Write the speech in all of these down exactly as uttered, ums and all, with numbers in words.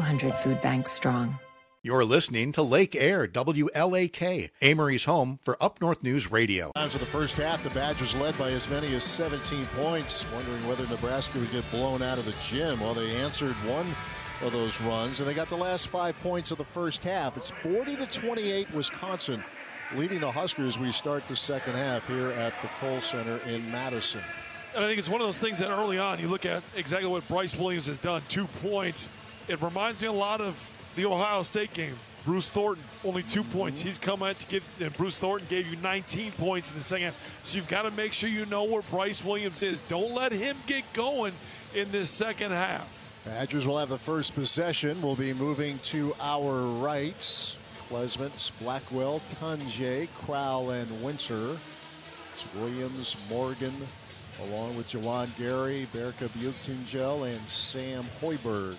hundred food banks strong. You're listening to Lake Air, W L A K, Amory's home for Up North News Radio. After the first half, the Badgers led by as many as seventeen points, wondering whether Nebraska would get blown out of the gym. Well, they answered one of those runs, and they got the last five points of the first half. It's forty to twenty-eight, Wisconsin leading the Huskers. We start the second half here at the Kohl Center in Madison. And I think it's one of those things that early on you look at exactly what Bryce Williams has done, two points. It reminds me a lot of the Ohio State game. Bruce Thornton, only two mm-hmm. points. He's come out to give, and Bruce Thornton gave you nineteen points in the second half. So you've got to make sure you know where Bryce Williams is. Don't let him get going in this second half. Badgers will have the first possession. We'll be moving to our right. Klesmit, Blackwell, Tunje, Crowell, and Winter. It's Williams, Morgan, along with Jawan Gary, Berka Buchtungel, and Sam Hoiberg.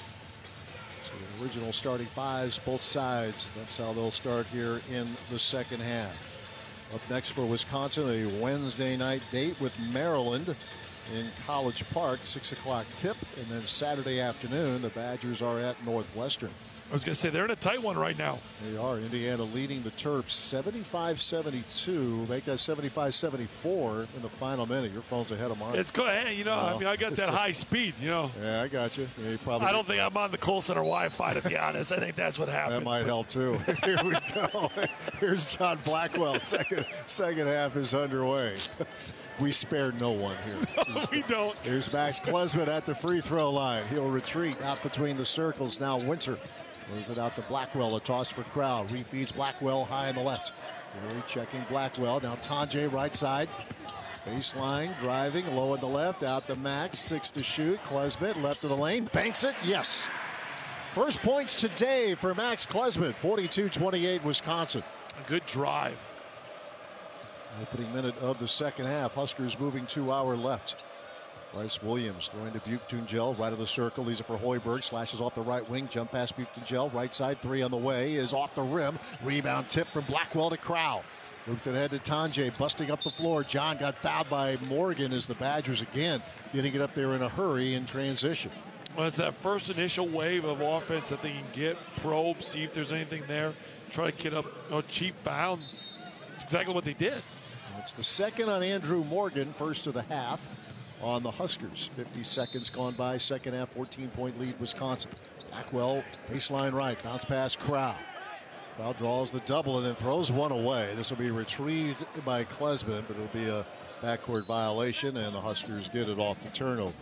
The original starting fives, both sides. That's how they'll start here in the second half. Up next for Wisconsin, a Wednesday night date with Maryland in College Park, six o'clock tip. And then Saturday afternoon, the Badgers are at Northwestern. I was going to say, they're in a tight one right now. They are. Indiana leading the Terps seventy-five seventy-two. Make that seventy-five seventy-four in the final minute. Your phone's ahead of mine. It's good. Hey, you know, well, I mean, I got that high speed, you know. Yeah, I got you. Yeah, you probably I don't think I'm on the Kohl Center Wi-Fi, to be honest. I think that's what happened. That might help, too. Here we go. Here's John Blackwell. Second, second half is underway. We spared no one here. No, we don't. Here's Max Klesmit at the free throw line. He'll retreat out between the circles. Now Winter moves it out to Blackwell. A toss for Crowell. Refeeds Blackwell high on the left. Really checking Blackwell. Now Tunje right side. Baseline driving low on the left. Out to Max. Six to shoot. Klesmit left of the lane. Banks it. Yes. First points today for Max Klesmit. forty-two twenty-eight Wisconsin. A good drive. Opening minute of the second half. Huskers moving to our left. Bryce Williams throwing to Buchtungel, right of the circle. These are for Hoiberg. Slashes off the right wing. Jump past Buchtungel. Right side three on the way. Is off the rim. Rebound tip from Blackwell to Crowell. Looked ahead to Tunje, busting up the floor. John got fouled by Morgan as the Badgers again getting it up there in a hurry in transition. Well, it's that first initial wave of offense that they can get, probe, see if there's anything there, try to get up a cheap foul. It's exactly what they did. It's the second on Andrew Morgan, first of the half on the Huskers. fifty seconds gone by, second half, fourteen point lead Wisconsin. Blackwell, baseline right, bounce pass Crowell. Crowell draws the double and then throws one away. This will be retrieved by Klesmit, but it'll be a backcourt violation, and the Huskers get it off the turnover.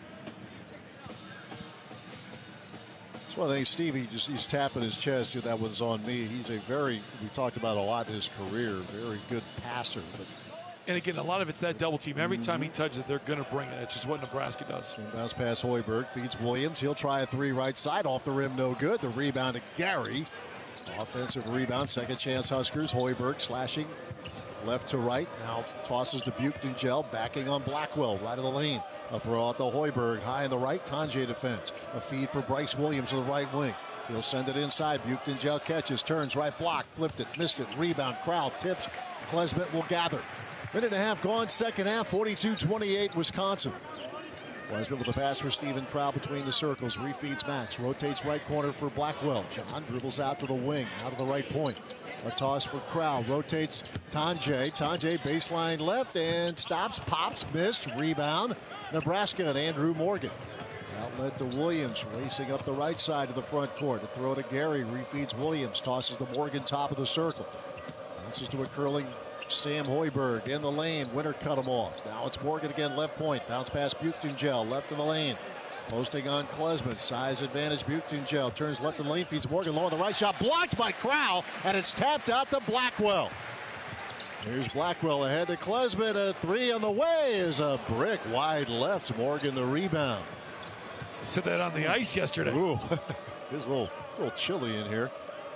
That's one thing Stevie just he's tapping his chest. That one's on me. He's a very, we talked about a lot in his career, very good passer. But and again, a lot of it's that double team. Every time he touches it, they're going to bring it. It's just what Nebraska does. Bounce pass Hoiberg, feeds Williams. He'll try a three right side, off the rim, no good. The rebound to Gary. Offensive rebound, second chance Huskers. Hoiberg slashing left to right. Now tosses to Buchtungel, backing on Blackwell, right of the lane. A throw out to Hoiberg, high in the right. Tunje defense. A feed for Bryce Williams to the right wing. He'll send it inside. Buchtungel catches, turns right block, flipped it, missed it. Rebound, Crowell tips. Klesmit will gather. Minute and a half gone, second half, forty-two twenty-eight Wisconsin. Klesmit with a pass for Stephen Crowell between the circles. Refeeds Max. Rotates right corner for Blackwell. John dribbles out to the wing, out of the right point. A toss for Crowell. Rotates Tunje. Tunje baseline left and stops, pops, missed. Rebound. Nebraska and Andrew Morgan. Outlet to Williams, racing up the right side of the front court. A throw to Gary. Refeeds Williams. Tosses to Morgan, top of the circle. Bounces to a curling Sam Hoiberg in the lane. Winter cut him off. Now it's Morgan again, left point. Bounce past Buchtungel, left in the lane. Posting on Klesmit. Size advantage. Buchtungel turns left in the lane, feeds Morgan low on the right shot. Blocked by Crowell, and it's tapped out to Blackwell. Here's Blackwell ahead to Klesmit. A three on the way is a brick wide left. Morgan the rebound. I said that on the ice yesterday. Ooh, it's a little, a little chilly in here.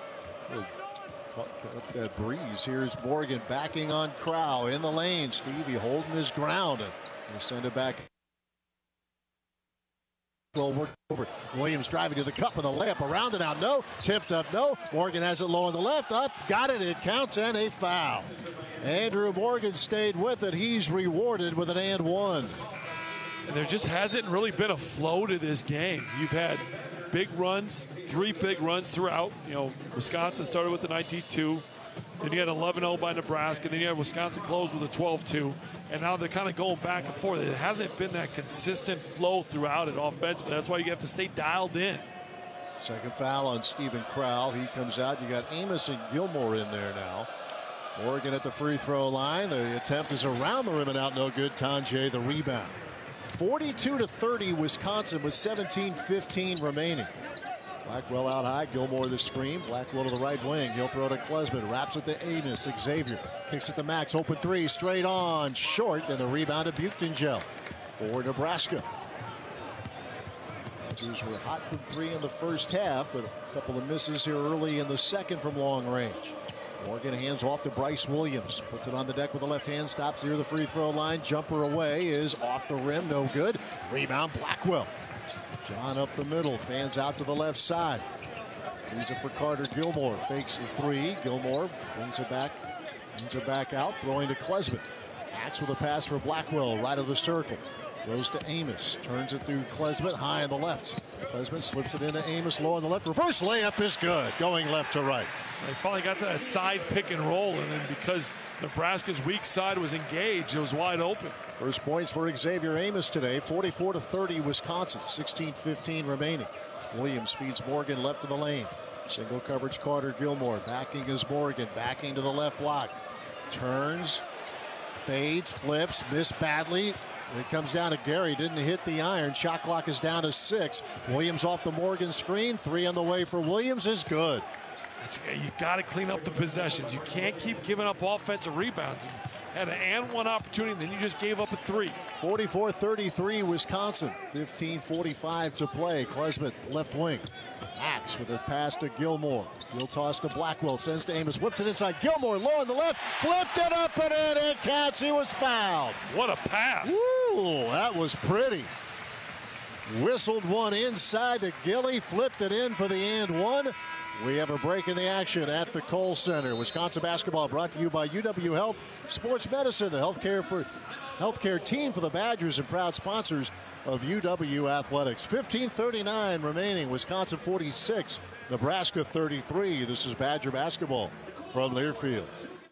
Up that breeze. Here's Morgan backing on Crowell in the lane. Stevie holding his ground, and they send it back. Well, work over. Williams driving to the cup with a layup around and out. No, tipped up. No. Morgan has it low on the left. Up, got it. It counts and a foul. Andrew Morgan stayed with it. He's rewarded with an and one. And there just hasn't really been a flow to this game. You've had big runs, three big runs throughout. You know, Wisconsin started with the nineteen two. Then you had eleven oh by Nebraska. Then you had Wisconsin close with a twelve two. And now they're kind of going back and forth. It hasn't been that consistent flow throughout it offensively. That's why you have to stay dialed in. Second foul on Stephen Crowell. He comes out. You got Amos and Gilmore in there now. Oregon at the free throw line. The attempt is around the rim and out. No good. Tanjay the rebound. forty-two to thirty Wisconsin with seventeen fifteen remaining. Blackwell out high. Gilmore the screen. Blackwell to the right wing. He'll throw to Klesman. Wraps it to Amos. Xavier kicks it to Max. Open three. Straight on. Short. And the rebound to Buchtengel for Nebraska. Badgers were hot from three in the first half, but a couple of misses here early in the second from long range. Morgan hands off to Bryce Williams. Puts it on the deck with the left hand. Stops near the free throw line. Jumper away is off the rim. No good. Rebound Blackwell. John up the middle. Fans out to the left side. Leaves it for Carter Gilmore. Fakes the three. Gilmore brings it back. Brings it back out. Throwing to Klesman. Max with a pass for Blackwell. Right of the circle. Goes to Amos. Turns it through Klesman. High on the left. Klesman slips it into Amos. Low on the left. Reverse layup is good. Going left to right. They finally got to that side pick and roll. And then because Nebraska's weak side was engaged, it was wide open. First points for Xavier Amos today. forty-four to thirty Wisconsin. sixteen fifteen remaining. Williams feeds Morgan left of the lane. Single coverage Carter Gilmore. Backing is Morgan. Backing to the left block. Turns. Fades. Flips. Missed badly. It comes down to Gary. Didn't hit the iron. Shot clock is down to six. Williams off the Morgan screen. Three on the way for Williams is good. It's, you got to clean up the possessions. You can't keep giving up offensive rebounds. You had an and one opportunity, and then you just gave up a three. forty-four thirty-three Wisconsin. fifteen forty-five to play. Klesman left wing. Max with a pass to Gilmore. He'll toss to Blackwell. Sends to Amos. Whips it inside. Gilmore low on the left. Flipped it up and in. It counts. He was fouled. What a pass. Woo, that was pretty. Whistled one inside to Gilly. Flipped it in for the and one. We have a break in the action at the Kohl Center. Wisconsin basketball brought to you by U W Health Sports Medicine, the healthcare for healthcare team for the Badgers and proud sponsors of U W Athletics. fifteen thirty-nine remaining. Wisconsin forty-six, Nebraska thirty-three. This is Badger basketball from Learfield.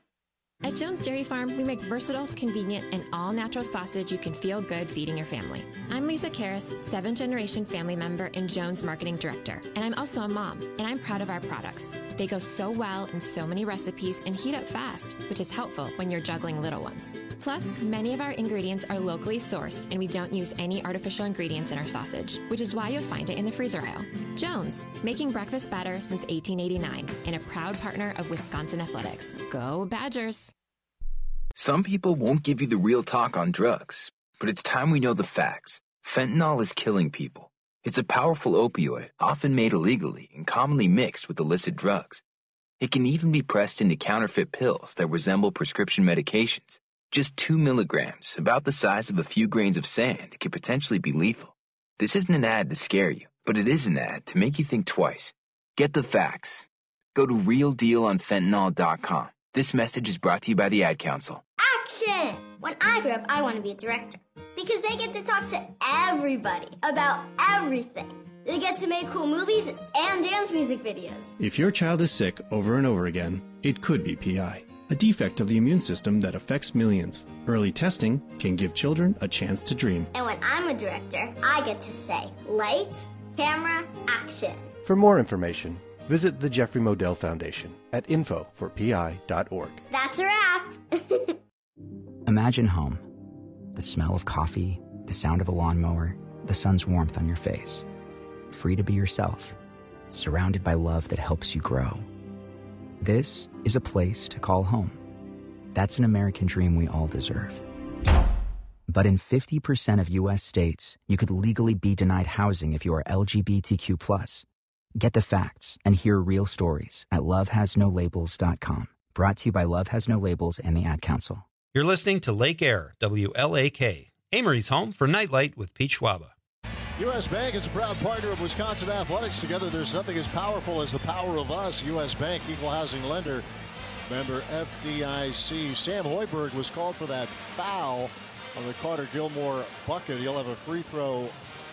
At Jones Dairy Farm, we make versatile, convenient, and all-natural sausage you can feel good feeding your family. I'm Lisa Karras, seventh-generation family member and Jones Marketing Director, and I'm also a mom, and I'm proud of our products. They go so well in so many recipes and heat up fast, which is helpful when you're juggling little ones. Plus, many of our ingredients are locally sourced, and we don't use any artificial ingredients in our sausage, which is why you'll find it in the freezer aisle. Jones, making breakfast better since eighteen eighty-nine, and a proud partner of Wisconsin Athletics. Go Badgers! Some people won't give you the real talk on drugs, but it's time we know the facts. Fentanyl is killing people. It's a powerful opioid, often made illegally and commonly mixed with illicit drugs. It can even be pressed into counterfeit pills that resemble prescription medications. Just two milligrams, about the size of a few grains of sand, can potentially be lethal. This isn't an ad to scare you, but it is an ad to make you think twice. Get the facts. Go to real deal on fentanyl dot com. This message is brought to you by the Ad Council. Action! When I grow up, I want to be a director because they get to talk to everybody about everything. They get to make cool movies and dance music videos. If your child is sick over and over again, it could be P I, a defect of the immune system that affects millions. Early testing can give children a chance to dream. And when I'm a director, I get to say, lights, camera, action. For more information, visit the Jeffrey Modell Foundation at info for P I dot org. That's a wrap. Imagine home. The smell of coffee, the sound of a lawnmower, the sun's warmth on your face. Free to be yourself, surrounded by love that helps you grow. This is a place to call home. That's an American dream we all deserve. But in fifty percent of U S states, you could legally be denied housing if you are L G B T Q plus. Get the facts and hear real stories at love has no labels dot com. Brought to you by Love Has No Labels and the Ad Council. You're listening to Lake Air, W L A K, Amory's home for Nightlight with Pete Schwaba. U S. Bank is a proud partner of Wisconsin Athletics. Together, there's nothing as powerful as the power of us. U S. Bank, equal housing lender, member F D I C. Sam Hoiberg was called for that foul on the Carter Gilmore bucket. He'll have a free throw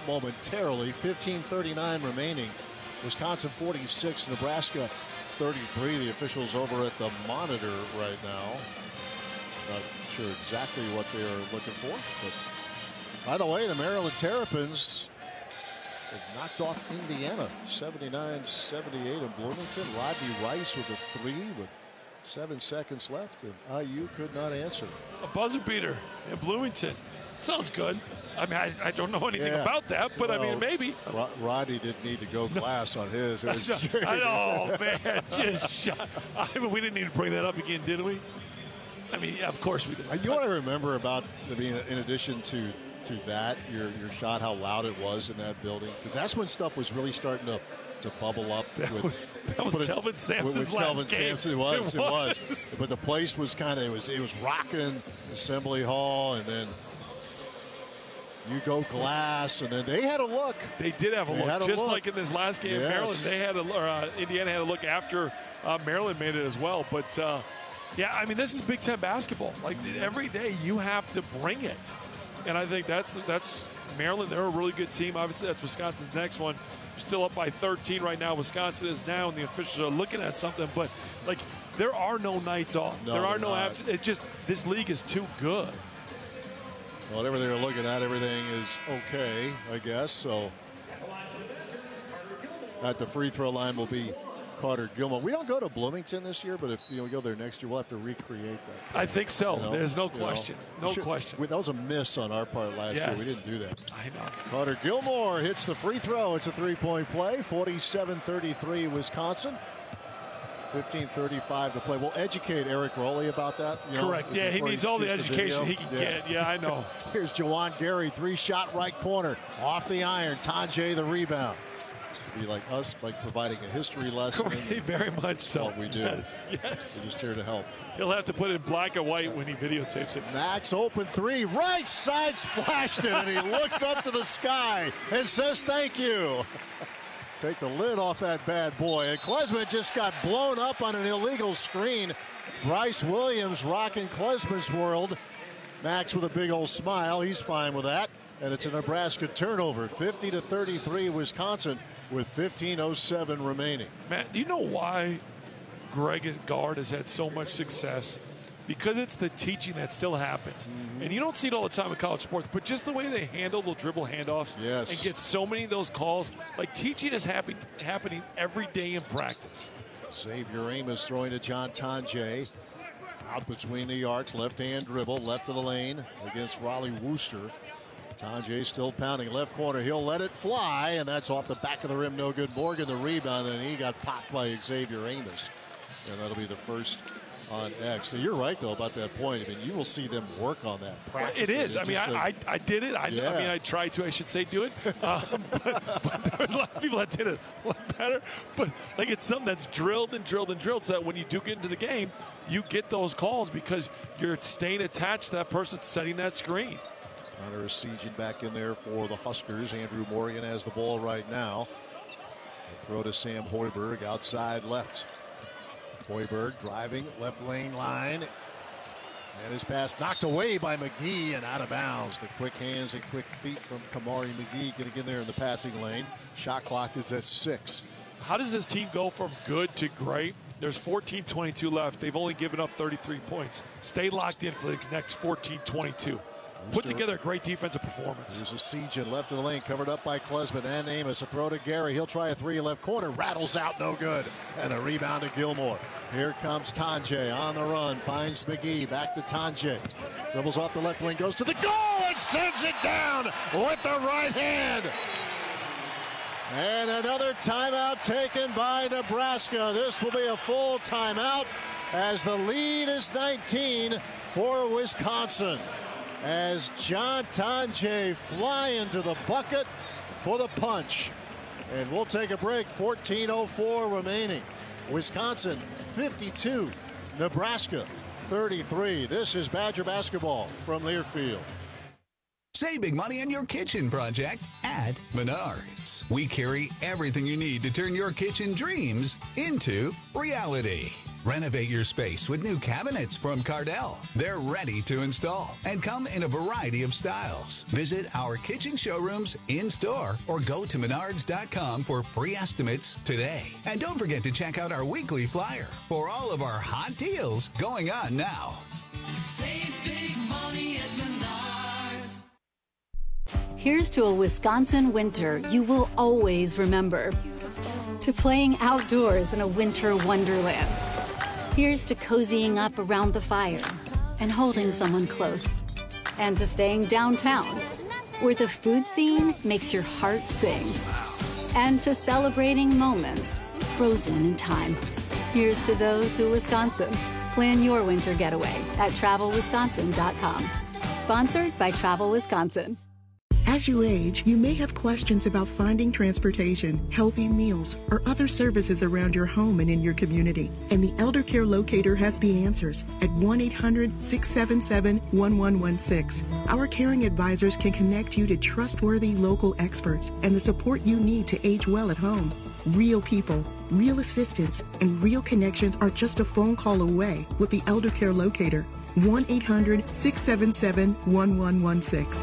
momentarily. fifteen thirty-nine remaining. Wisconsin forty-six, Nebraska thirty-three. The officials over at the monitor right now. Not sure exactly what they're looking for. But by the way, the Maryland Terrapins have knocked off Indiana seventy-nine seventy-eight in Bloomington. Rodney Rice with a three with seven seconds left, and I U could not answer. A buzzer beater in Bloomington. Sounds good. I mean, I, I don't know anything yeah. about that, but well, I mean, maybe. Rod- Rodney didn't need to go glass on his. It was I know, man. Just shot. I mean, we didn't need to bring that up again, did we? I mean, yeah, of course we did. You want to remember about, I mean, in addition to to that, your your shot, how loud it was in that building, because that's when stuff was really starting to to bubble up. That with, was, that was Kelvin Sampson's with, with last Kelvin game. Sampson. It was, it it was. It was. But the place was kind of, it was, it was rocking Assembly Hall, and then you go glass, and then they had a look. They did have a they look, a just look. like in this last game. Yes. Maryland, they had a, or, uh, Indiana had a look after uh, Maryland made it as well. But uh, yeah, I mean, this is Big Ten basketball. Like every day, you have to bring it, and I think that's that's Maryland. They're a really good team. Obviously, that's Wisconsin's next one. Still up by thirteen right now. Wisconsin is now, and the officials are looking at something. But like, there are no nights off. No, there are no not. after. It just this league is too good. Whatever they're looking at, everything is okay, I guess. So at the free throw line will be Carter Gilmore. We don't go to Bloomington this year, but if you know, we go there next year, we'll have to recreate that. I think so. You know? There's no You know? question. No Should, question. That was a miss on our part last yes. year. We didn't do that. I know. Carter Gilmore hits the free throw. It's a three-point play. forty-seven thirty-three Wisconsin. fifteen thirty-five to play. We'll educate Eric Rowley about that. You Correct. know, yeah, he needs he all the shoots education the he can yeah. get. Yeah, I know. Here's Jawan Gary, three-shot right corner. Off the iron. Tanjay the rebound. Be like us, like providing a history lesson. Correct. Very much so. What we do. Yes. yes. We're just here to help. He'll have to put it in black and white when he videotapes it. Max open three, right side splashed it, and he looks up to the sky and says thank you. Take the lid off that bad boy. And Klesman just got blown up on an illegal screen. Bryce Williams rocking Klesman's world. Max with a big old smile. He's fine with that. And it's a Nebraska turnover. fifty to thirty-three Wisconsin with fifteen oh seven remaining. Matt, do you know why Greg Gard has had so much success? Because it's the teaching that still happens. Mm-hmm. And you don't see it all the time in college sports, but just the way they handle the dribble handoffs yes. and get so many of those calls. Like teaching is happen- happening every day in practice. Xavier Amos throwing to John Tanjay. Out between the arcs, left-hand dribble, left of the lane against Raleigh Wooster. Tanjay still pounding left corner. He'll let it fly, and that's off the back of the rim. No good. Morgan the rebound, and he got popped by Xavier Amos. And that'll be the first on X. So you're right, though, about that point. I mean, you will see them work on that. Practice it is. it. I mean, I, I I did it. I, yeah. I mean, I tried to, I should say, do it. Um, but, but there was a lot of people that did it a lot better. But, like, it's something that's drilled and drilled and drilled so that when you do get into the game, you get those calls because you're staying attached to that person setting that screen. Connor Essegian back in there for the Huskers. Andrew Morgan has the ball right now. They throw to Sam Hoiberg outside left. Hoiberg driving left lane line. And his pass knocked away by McGee and out of bounds. The quick hands and quick feet from Kamari McGee getting in there in the passing lane. Shot clock is at six. How does this team go from good to great? There's fourteen twenty-two left. They've only given up thirty-three points. Stay locked in for the next fourteen twenty-two. Put together a great defensive performance. There's a siege in left of the lane, covered up by Klesman and Amos. A throw to Gary. He'll try a three left corner. Rattles out, no good. And a rebound to Gilmore. Here comes Tanjay on the run. Finds McGee. Back to Tanjay. Dribbles off the left wing. Goes to the goal and sends it down with the right hand. And another timeout taken by Nebraska. This will be a full timeout as the lead is nineteen for Wisconsin. As John Tanjay fly into the bucket for the punch. And we'll take a break. fourteen oh four remaining. Wisconsin fifty-two, Nebraska thirty-three. This is Badger basketball from Learfield. Save big money on your kitchen project at Menards. We carry everything you need to turn your kitchen dreams into reality. Renovate your space with new cabinets from Cardell. They're ready to install and come in a variety of styles. Visit our kitchen showrooms in-store or go to menards dot com for free estimates today. And don't forget to check out our weekly flyer for all of our hot deals going on now. Save big money at Menards. Here's to a Wisconsin winter you will always remember. To playing outdoors in a winter wonderland. Here's to cozying up around the fire and holding someone close. And to staying downtown, where the food scene makes your heart sing. And to celebrating moments frozen in time. Here's to those who Wisconsin. Plan your winter getaway at travel wisconsin dot com. Sponsored by Travel Wisconsin. As you age, you may have questions about finding transportation, healthy meals, or other services around your home and in your community. And the Elder Care Locator has the answers at one eight hundred, six seven seven, one one one six. Our caring advisors can connect you to trustworthy local experts and the support you need to age well at home. Real people, real assistance, and real connections are just a phone call away with the Elder Care Locator. one eight hundred, six seven seven, one one one six.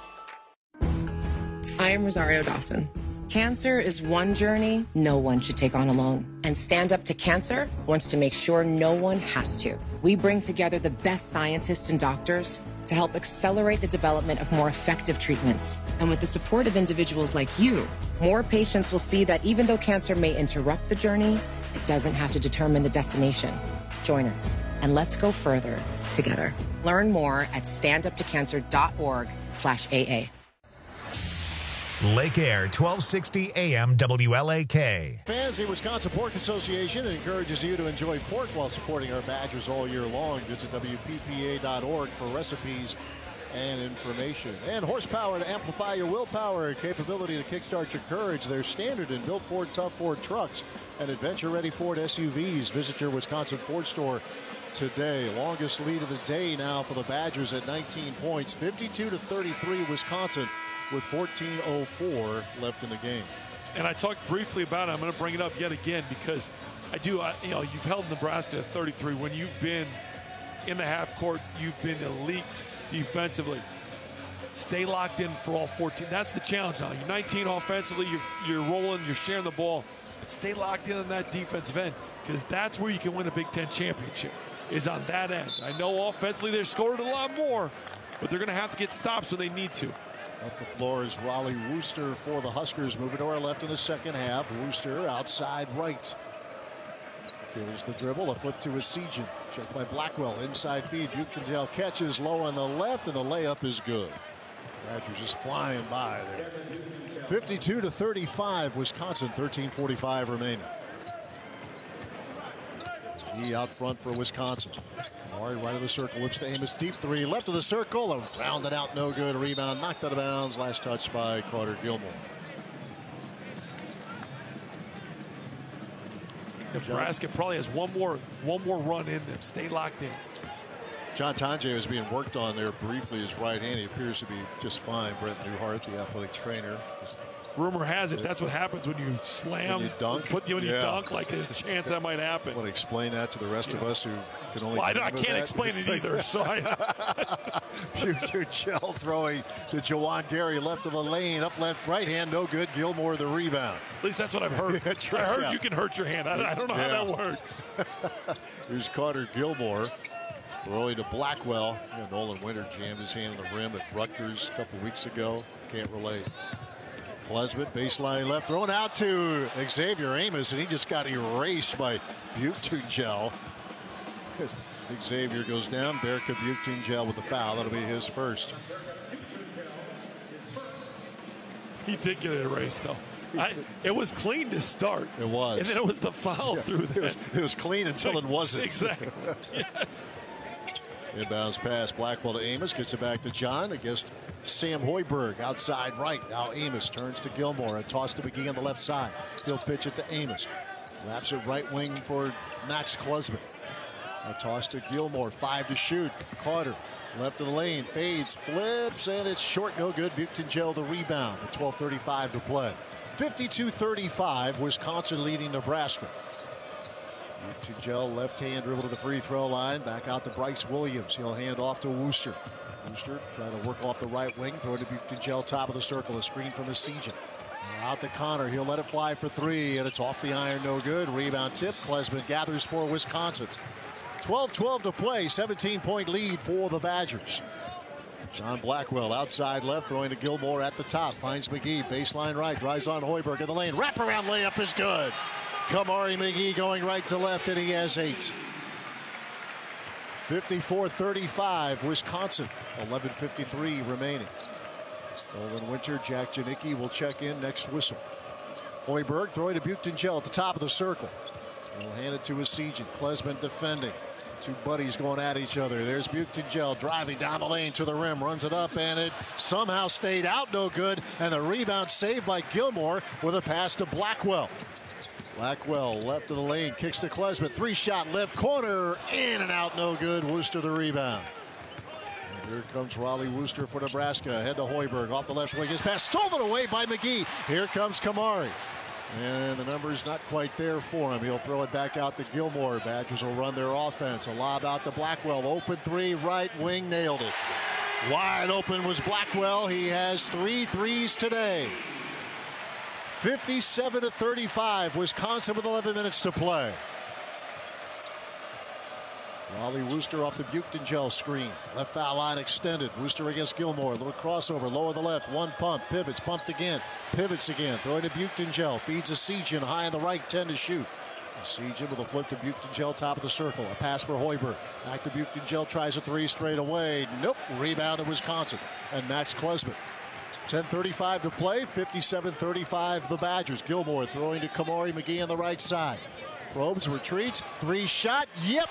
I am Rosario Dawson. Cancer is one journey no one should take on alone. And Stand Up to Cancer wants to make sure no one has to. We bring together the best scientists and doctors to help accelerate the development of more effective treatments. And with the support of individuals like you, more patients will see that even though cancer may interrupt the journey, it doesn't have to determine the destination. Join us and let's go further together. Learn more at stand up to cancer dot org slash A A. Lake Air, twelve sixty A M W L A K. Fans, the Wisconsin Pork Association encourages you to enjoy pork while supporting our Badgers all year long. Visit W P P A dot org for recipes and information. And horsepower to amplify your willpower and capability to kickstart your courage. They're standard and built Ford Tough Ford trucks and adventure-ready Ford S U Vs. Visit your Wisconsin Ford store today. Longest lead of the day now for the Badgers at nineteen points. fifty-two to thirty-three Wisconsin with fourteen oh four left in the game. And I talked briefly about it. I'm going to bring it up yet again because I do, I, you know, you've held Nebraska to thirty-three. When you've been in the half court, you've been elite defensively. Stay locked in for all fourteen. That's the challenge now. You're nineteen offensively, you're, you're rolling, you're sharing the ball. But stay locked in on that defensive end because that's where you can win a Big Ten championship, is on that end. I know offensively they're scoring a lot more, but they're going to have to get stops when they need to. Up the floor is Raleigh Wooster for the Huskers. Moving to our left in the second half. Wooster outside right. Here's the dribble. A flip to Essegian. Checked by Blackwell. Inside feed. Buchengel catches low on the left, and the layup is good. Badgers just flying by there. fifty-two to thirty-five. Wisconsin. thirteen forty-five remaining. He out front for Wisconsin. Maury right of the circle, looks to Amos, deep three, left of the circle, rounded out, no good, rebound, knocked out of bounds, last touch by Carter Gilmore. Nebraska probably has one more one more run in them. Stay locked in. John Tonje was being worked on there briefly, his right hand. He appears to be just fine. Brent Newhart, the athletic trainer. Rumor has it that's what happens when you slam, when you dunk, put you when yeah. you dunk, like there's a chance that might happen. Want to explain that to the rest yeah. of us who can only. Well, I, I can't that? explain it either. So I. Buchengel throwing to Jawan Gary, left of the lane, up left, right hand, no good. Gilmore the rebound. At least that's what I've heard. I heard yeah. you can hurt your hand. I, I don't know yeah. how that works. Here's Carter Gilmore. Throwing to Blackwell. Yeah, Nolan Winter jammed his hand on the rim at Rutgers a couple weeks ago. Can't relate. Klesmit, baseline left, thrown out to Xavier Amos, and he just got erased by Buchengel. Xavier goes down. Berka Buchengel with the foul. That'll be his first. He did get it erased, though. I, it was clean to start. It was. And then it was the foul yeah, through that. It was, it was clean until it wasn't. Exactly. Yes. Inbounds pass, Blackwell to Amos, gets it back to John against Sam Hoiberg outside right. Now Amos turns to Gilmore. A toss to McGee on the left side. He'll pitch it to Amos. Wraps it right wing for Max Klesmit. A toss to Gilmore. Five to shoot. Carter left of the lane. Fades, flips, and it's short. No good. Buchengel the rebound. With twelve thirty-five to play. fifty-two thirty-five. Wisconsin leading Nebraska. Buick-Tugel left hand dribble to the free throw line. Back out to Bryce Williams. He'll hand off to Wooster. Wooster trying to work off the right wing. Throw it to Buick-Tugel, top of the circle. A screen from Essegian. Out to Connor. He'll let it fly for three, and it's off the iron. No good. Rebound tip. Klesman gathers for Wisconsin. twelve twelve to play. seventeen point lead for the Badgers. John Blackwell outside left, throwing to Gilmore at the top. Finds McGee. Baseline right. Drives on Hoiberg in the lane. Wraparound layup is good. Kamari McGee going right to left, and he has eight. fifty-four thirty-five, Wisconsin. eleven fifty-three remaining. Nolan Winter, Jack Janicki will check in next whistle. Hoiberg throwing to Buick-Tugel at the top of the circle. He'll hand it to Essegian. Klesman defending. Two buddies going at each other. There's Buick-Tugel driving down the lane to the rim. Runs it up, and it somehow stayed out. No good. And the rebound saved by Gilmore with a pass to Blackwell. Blackwell left of the lane. Kicks to Klesman. Three shot left corner. In and out. No good. Wooster the rebound. Here comes Raleigh Wooster for Nebraska. Head to Hoiberg off the left wing. His pass stolen away by McGee. Here comes Kamari. And the number's not quite there for him. He'll throw it back out to Gilmore. Badgers will run their offense. A lob out to Blackwell. Open three, right wing, nailed it. Wide open was Blackwell. He has three threes today. fifty-seven to thirty-five. Wisconsin with eleven minutes to play. Raleigh Wooster off the Buick-Tugel screen. Left foul line extended. Wooster against Gilmore. A little crossover. Lower the left. One pump. Pivots. Pumped again. Pivots again. Throwing to Buick-Tugel. Feeds Essegian high on the right. ten to shoot. Essegian with a flip to Buick-Tugel. Top of the circle. A pass for Hoiberg. Back to Buick-Tugel. Tries a three straight away. Nope. Rebound to Wisconsin. And Max Klesman. ten thirty-five to play. fifty-seven thirty-five the Badgers. Gilmore throwing to Kamari McGee on the right side. Probes retreats. Three shot. Yep.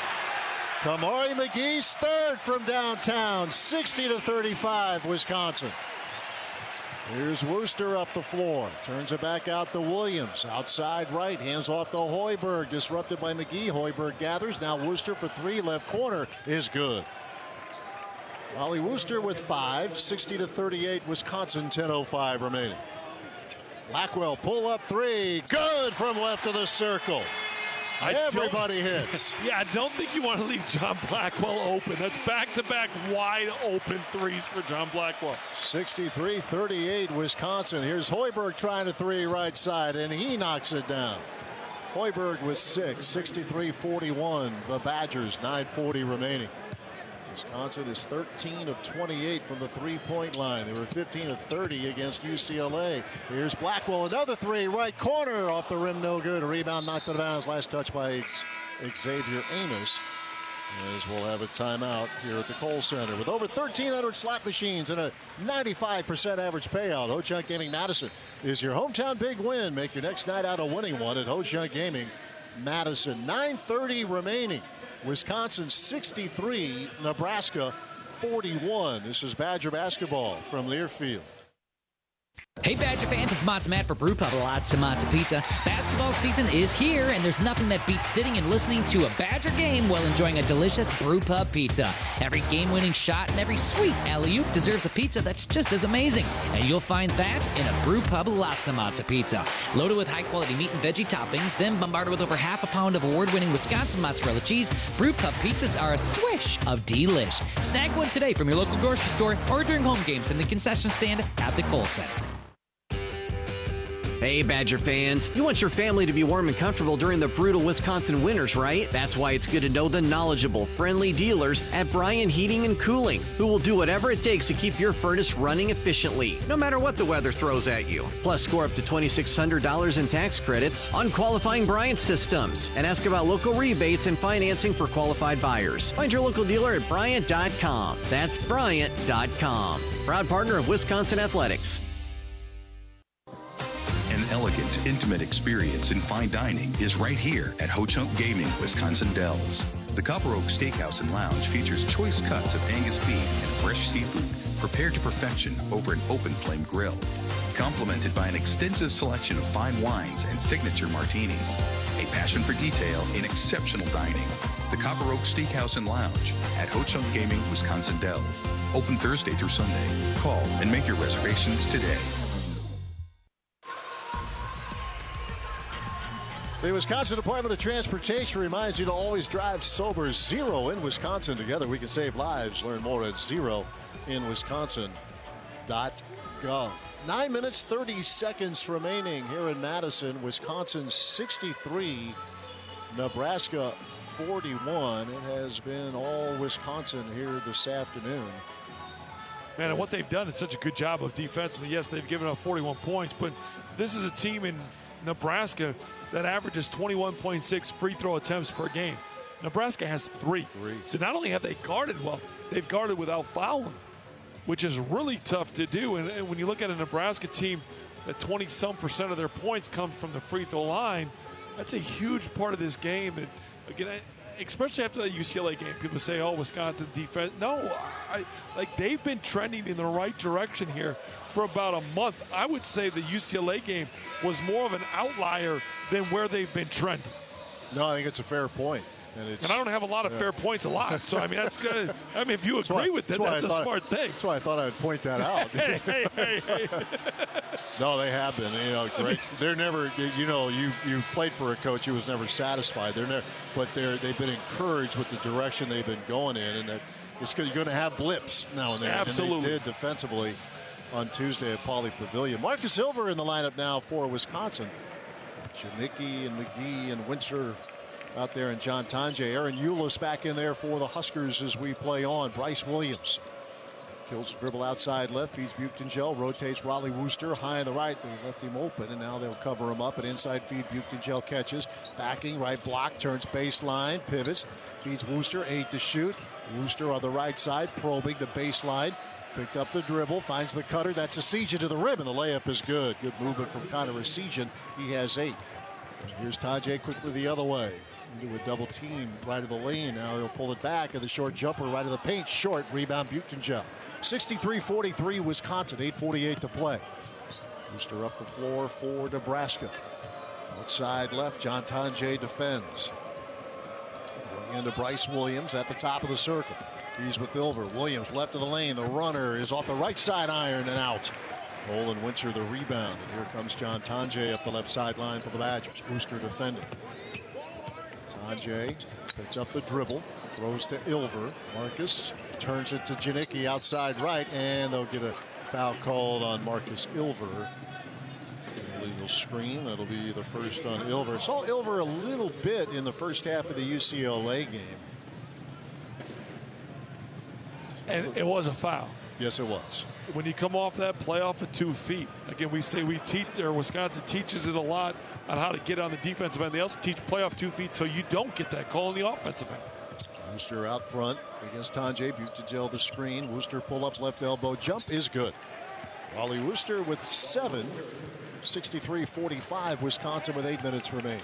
Kamari McGee's third from downtown. sixty to thirty-five, Wisconsin. Here's Wooster up the floor. Turns it back out to Williams. Outside right. Hands off to Hoiberg. Disrupted by McGee. Hoiberg gathers. Now Wooster for three. Left corner is good. Raleigh Wooster with five. sixty to thirty-eight, Wisconsin. ten oh five remaining. Blackwell pull up three. Good from left of the circle. I Everybody hits. Yeah, I don't think you want to leave John Blackwell open. That's back-to-back wide open threes for John Blackwell. sixty-three thirty-eight, Wisconsin. Here's Hoiberg trying to three right side, and he knocks it down. Hoiberg with six, sixty-three forty-one. The Badgers, nine forty remaining. Wisconsin is thirteen of twenty-eight from the three-point line. They were fifteen of thirty against U C L A. Here's Blackwell, another three, right corner, off the rim, no good. A rebound knocked out of bounds. Last touch by Xavier Amos. As we'll have a timeout here at the Kohl Center. With over thirteen hundred slot machines and a ninety-five percent average payout, Ho-Chunk Gaming Madison is your hometown big win. Make your next night out a winning one at Ho-Chunk Gaming Madison. nine thirty remaining. Wisconsin sixty-three, Nebraska forty-one. This is Badger basketball from Learfield. Hey Badger fans, it's Matzo Matt for Brew Pub Lots of Matzo Pizza. Basketball season is here, and there's nothing that beats sitting and listening to a Badger game while enjoying a delicious Brew Pub pizza. Every game-winning shot and every sweet alley-oop deserves a pizza that's just as amazing, and you'll find that in a Brew Pub Lots of Matzo Pizza. Loaded with high-quality meat and veggie toppings, then bombarded with over half a pound of award-winning Wisconsin mozzarella cheese, Brew Pub pizzas are a swish of delish. Snag one today from your local grocery store or during home games in the concession stand at the Kohl Center. Hey, Badger fans, you want your family to be warm and comfortable during the brutal Wisconsin winters, right? That's why it's good to know the knowledgeable, friendly dealers at Bryan Heating and Cooling, who will do whatever it takes to keep your furnace running efficiently, no matter what the weather throws at you. Plus, score up to twenty-six hundred dollars in tax credits on qualifying Bryant systems, and ask about local rebates and financing for qualified buyers. Find your local dealer at Bryant dot com. That's Bryant dot com. Proud partner of Wisconsin Athletics. An elegant, intimate experience in fine dining is right here at Ho-Chunk Gaming, Wisconsin Dells. The Copper Oak Steakhouse and Lounge features choice cuts of Angus beef and fresh seafood prepared to perfection over an open flame grill, complemented by an extensive selection of fine wines and signature martinis. A passion for detail in exceptional dining. The Copper Oak Steakhouse and Lounge at Ho-Chunk Gaming, Wisconsin Dells. Open Thursday through Sunday. Call and make your reservations today. The Wisconsin Department of Transportation reminds you to always drive sober. Zero in Wisconsin. Together we can save lives. Learn more at zero in wisconsin dot gov. Nine minutes, thirty seconds remaining here in Madison. Wisconsin sixty-three, Nebraska forty-one. It has been all Wisconsin here this afternoon. Man, and what they've done is such a good job of defensively. Yes, they've given up forty-one points, but this is a team in Nebraska that averages twenty-one point six free throw attempts per game. Nebraska has three. three. So not only have they guarded well, they've guarded without fouling, which is really tough to do. And, and when you look at a Nebraska team, that twenty-some percent of their points come from the free throw line, that's a huge part of this game. And again, I, especially after that U C L A game, people say, oh, Wisconsin defense. No, I, like they've been trending in the right direction here for about a month. I would say the U C L A game was more of an outlier than where they've been trending. No, I think it's a fair point. And, it's, and I don't have a lot of yeah. fair points a lot. So, I mean, that's good. I mean, if you agree why, with it, that's, that's a smart I, thing. That's why I thought I'd point that out. hey, hey, hey, hey. No, they have been. You know, great. They're never, you know, you, you played for a coach who was never satisfied. They're never, but they're, they've been encouraged with the direction they've been going in. And that it's you're going to have blips now and then. Absolutely. And they did defensively on Tuesday at Pauley Pavilion. Marcus Silver in the lineup now for Wisconsin. Janicki and McGee and Winter out there, and John Tonje. Aaron Eulis back in there for the Huskers as we play on. Bryce Williams kills the dribble outside left, feeds Buchton-Gel, rotates Raleigh Wooster high on the right. They left him open, and now they'll cover him up. An inside feed, Buchton-Gel catches, backing right block, turns baseline, pivots, feeds Wooster, eight to shoot. Wooster on the right side, probing the baseline. Picked up the dribble, finds the cutter. That's Essegian to the rim, and the layup is good. Good movement from Connor Essegian. He has eight. Here's Tonje quickly the other way. Into a double team right of the lane. Now he'll pull it back, and the short jumper right of the paint. Short rebound, Buchton-Gel. sixty-three forty-three Wisconsin, eight forty-eight to play. Wooster up the floor for Nebraska. Outside left, John Tonje defends. Going into Bryce Williams at the top of the circle. He's with Ilver. Williams left of the lane. The runner is off the right side iron and out. Nolan Winter the rebound. And here comes John Tonje up the left sideline for the Badgers. Wooster defending. Tonje picks up the dribble. Throws to Ilver. Marcus turns it to Janicki outside right. And they'll get a foul called on Marcus Ilver. Illegal screen. That'll be the first on Ilver. Saw Ilver a little bit in the first half of the U C L A game. And it was a foul. Yes, it was. When you come off that play off of two feet, again, we say we teach, or Wisconsin teaches it a lot on how to get on the defensive end. They also teach play off two feet so you don't get that call on the offensive end. Wooster out front against Tonje. Buchton-Gel the screen. Wooster pull up left elbow jump is good. Wally Wooster with seven. sixty-three forty-five Wisconsin with eight minutes remaining.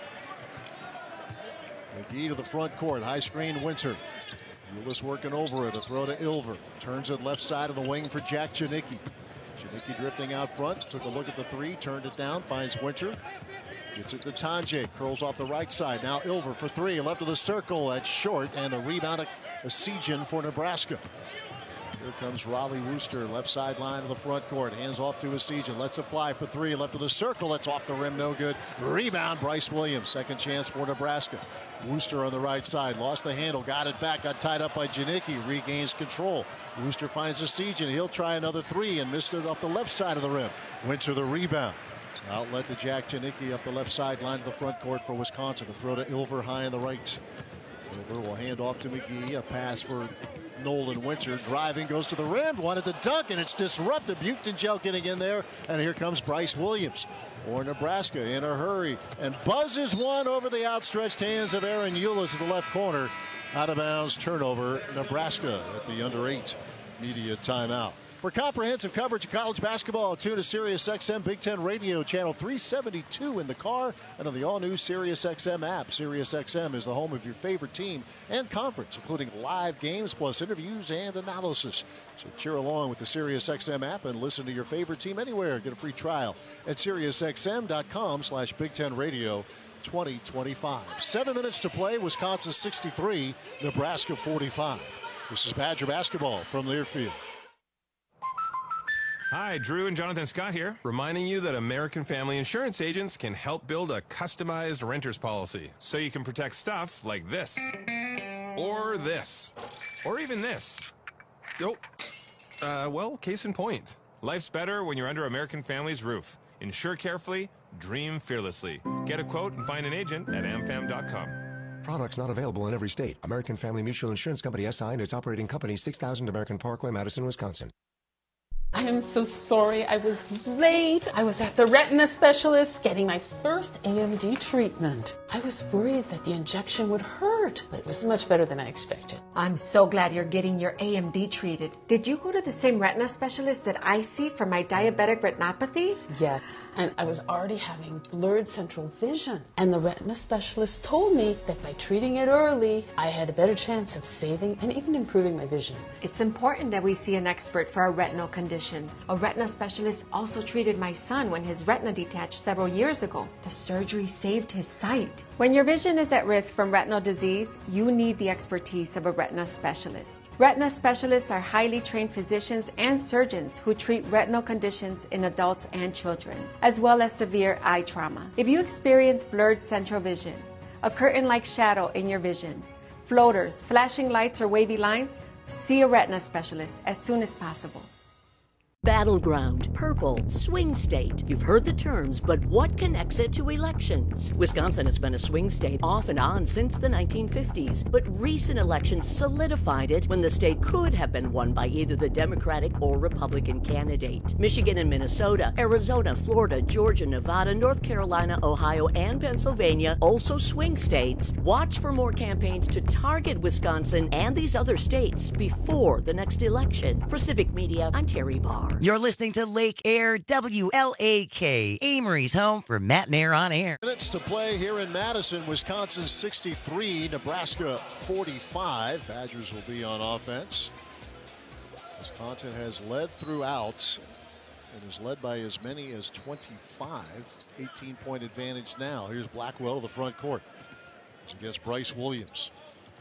McGee to the front court. High screen Winter. Eulis working over it. A throw to Ilver. Turns it left side of the wing for Jack Janicki. Janicki drifting out front. Took a look at the three. Turned it down. Finds Winter. Gets it to Tonje. Curls off the right side. Now Ilver for three. Left of the circle. That's short. And the rebound, Essegian for Nebraska. Here comes Raleigh Wooster. Left sideline of the front court. Hands off to Essegian. Lets it fly for three. Left of the circle. That's off the rim. No good. Rebound, Bryce Williams. Second chance for Nebraska. Wooster on the right side. Lost the handle. Got it back. Got tied up by Janicki. Regains control. Wooster finds Essegian. He'll try another three and missed it up the left side of the rim. Winter the rebound. Outlet to Jack Janicki up the left sideline of the front court for Wisconsin. A throw to Ilver high on the right. Ilver will hand off to McGee. A pass for Nolan Winter. Driving, goes to the rim. Wanted to dunk, and it's disrupted. Buchton-Gel getting in there. And here comes Bryce Williams for Nebraska in a hurry. And buzzes one over the outstretched hands of Aaron Eulis at the left corner. Out of bounds, turnover, Nebraska at the under eight media timeout. For comprehensive coverage of college basketball, tune to SiriusXM Big Ten Radio, channel three seventy-two in the car and on the all-new SiriusXM app. SiriusXM is the home of your favorite team and conference, including live games plus interviews and analysis. So cheer along with the SiriusXM app and listen to your favorite team anywhere. Get a free trial at SiriusXM.com slash Big Ten Radio twenty twenty-five. Seven minutes to play. Wisconsin sixty-three, Nebraska forty-five. This is Badger basketball from Learfield. Hi, Drew and Jonathan Scott here, reminding you that American Family Insurance agents can help build a customized renter's policy so you can protect stuff like this, or this, or even this. Oh, uh, well, case in point. Life's better when you're under American Family's roof. Insure carefully, dream fearlessly. Get a quote and find an agent at am fam dot com. Products not available in every state. American Family Mutual Insurance Company S I and its operating company, six thousand American Parkway, Madison, Wisconsin. I am so sorry I was late. I was at the retina specialist getting my first A M D treatment. I was worried that the injection would hurt, but it was much better than I expected. I'm so glad you're getting your A M D treated. Did you go to the same retina specialist that I see for my diabetic retinopathy? Yes, and I was already having blurred central vision. And the retina specialist told me that by treating it early, I had a better chance of saving and even improving my vision. It's important that we see an expert for our retinal conditions. A retina specialist also treated my son when his retina detached several years ago. The surgery saved his sight. When your vision is at risk from retinal disease, you need the expertise of a retina specialist. Retina specialists are highly trained physicians and surgeons who treat retinal conditions in adults and children, as well as severe eye trauma. If you experience blurred central vision, a curtain-like shadow in your vision, floaters, flashing lights, or wavy lines, see a retina specialist as soon as possible. Battleground, purple, swing state. You've heard the terms, but what connects it to elections? Wisconsin has been a swing state off and on since the nineteen fifties, but recent elections solidified it when the state could have been won by either the Democratic or Republican candidate. Michigan and Minnesota, Arizona, Florida, Georgia, Nevada, North Carolina, Ohio, and Pennsylvania, also swing states. Watch for more campaigns to target Wisconsin and these other states before the next election. For Civic Media, I'm Terry Barr. You're listening to Lake Air W L A K, Amory's home for Matt and Air on Air. Minutes to play here in Madison. Wisconsin sixty-three, Nebraska forty-five. Badgers will be on offense. Wisconsin has led throughout and is led by as many as twenty-five. eighteen point advantage now. Here's Blackwell to the front court against Bryce Williams.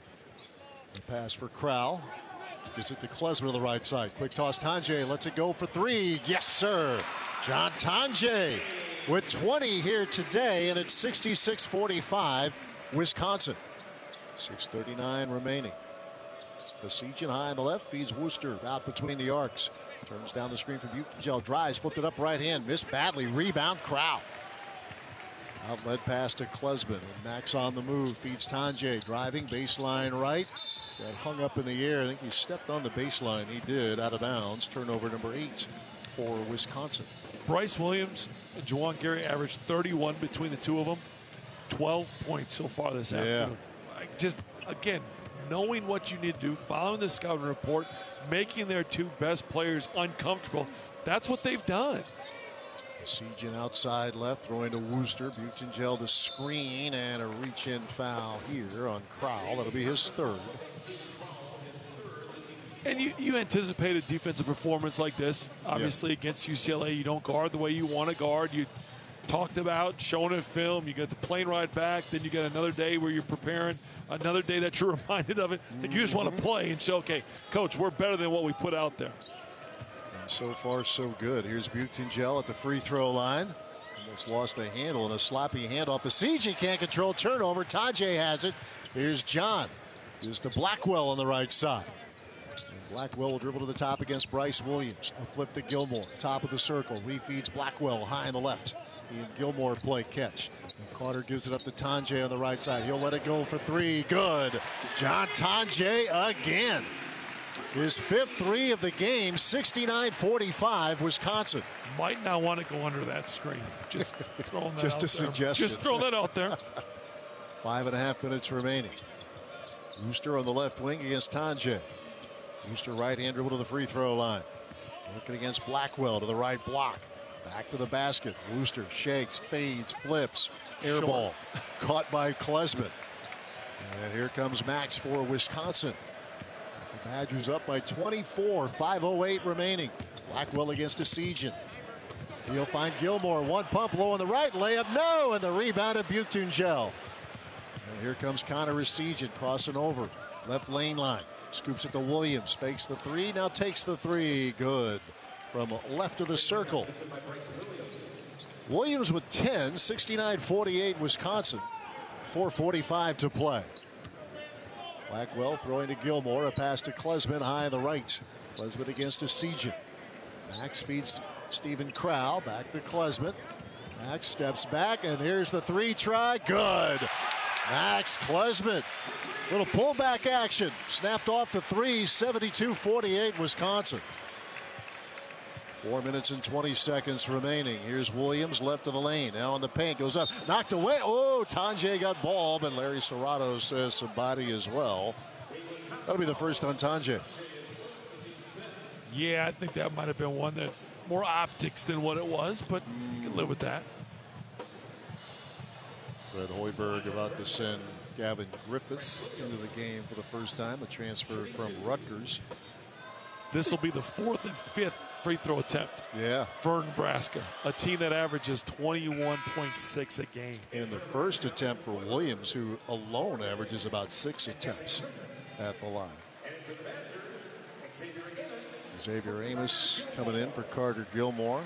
The pass for Crowell. Gets it to Klesmer to the right side. Quick toss. Tanjay lets it go for three. Yes, sir. John Tanjay with twenty here today, and it's sixty-six forty-five Wisconsin. six thirty-nine remaining. Besiegin high on the left, feeds Worcester out between the arcs. Turns down the screen for Buchengel. Drives, flipped it up right hand. Missed badly. Rebound, Crowell. Outlet pass to Klesman. And Max on the move. Feeds Tanjay. Driving, baseline right. Got hung up in the air. I think he stepped on the baseline. He did, out of bounds. Turnover number eight for Wisconsin. Bryce Williams and Juwan Gary averaged thirty-one between the two of them. twelve points so far this Yeah. afternoon. Like, just, again, knowing what you need to do, following the scouting report, making their two best players uncomfortable. That's what they've done. Besiegin outside left, throwing to Worcester. Buchengel to screen, and a reach-in foul here on Crowell. That'll be his third. And you, you anticipate a defensive performance like this. Obviously, yeah. Against U C L A, you don't guard the way you want to guard. You talked about showing it film. You got the plane ride back. Then you got another day where you're preparing, another day that you're reminded of it. Like you just want to play and show, okay, coach, we're better than what we put out there. And so far, so good. Here's Buchengel at the free throw line. Almost lost the handle in a sloppy handoff. Besiegin can't control turnover. Tajay has it. Here's John. Here's to Blackwell on the right side. Blackwell will dribble to the top against Bryce Williams. A flip to Gilmore. Top of the circle. Refeeds Blackwell high on the left. He and Gilmore play catch. And Carter gives it up to Tanjay on the right side. He'll let it go for three. Good. John Tanjay again. His fifth three of the game. sixty-nine forty-five Wisconsin. Might not want to go under that screen. Just throwing that Just out a there. suggestion. Just throw that out there. Five and a half minutes remaining. Worcester on the left wing against Tanjay. Worcester right hand dribble to the free throw line. Working against Blackwell to the right block. Back to the basket. Worcester shakes, fades, flips. Air ball. Caught by Klesman. And here comes Max for Wisconsin. The Badgers up by twenty-four. five oh eight remaining. Blackwell against Besiegin. He'll find Gilmore. One pump low on the right. Layup no. And the rebound of Buchengel. And here comes Connor Besiegin crossing over. Left lane line. Scoops it to Williams. Fakes the three. Now takes the three. Good. from left of the circle. Williams with ten, sixty-nine forty-eight Wisconsin. four forty-five to play. Blackwell throwing to Gilmore, a pass to Klesman high on the right. Klesman against Essegian. Max feeds Stephen Crowl, back to Klesman. Max steps back, and here's the three try. Good. Max Klesman. Little pullback action. Snapped off to three, seventy-two forty-eight Wisconsin. Four minutes and twenty seconds remaining. Here's Williams left of the lane. Now in the paint. Goes up. Knocked away. Oh, Tonje got ball, but Larry Serrato says some body as well. That'll be the first on Tonje. Yeah, I think that might have been one that more optics than what it was, but you can live with that. Fred Hoiberg about to send Gavin Griffiths into the game for the first time, a transfer from Rutgers. This will be the fourth and fifth free throw attempt. Yeah. For Nebraska, a team that averages twenty-one point six a game. And the first attempt for Williams, who alone averages about six attempts at the line. Xavier Amos coming in for Carter Gilmore.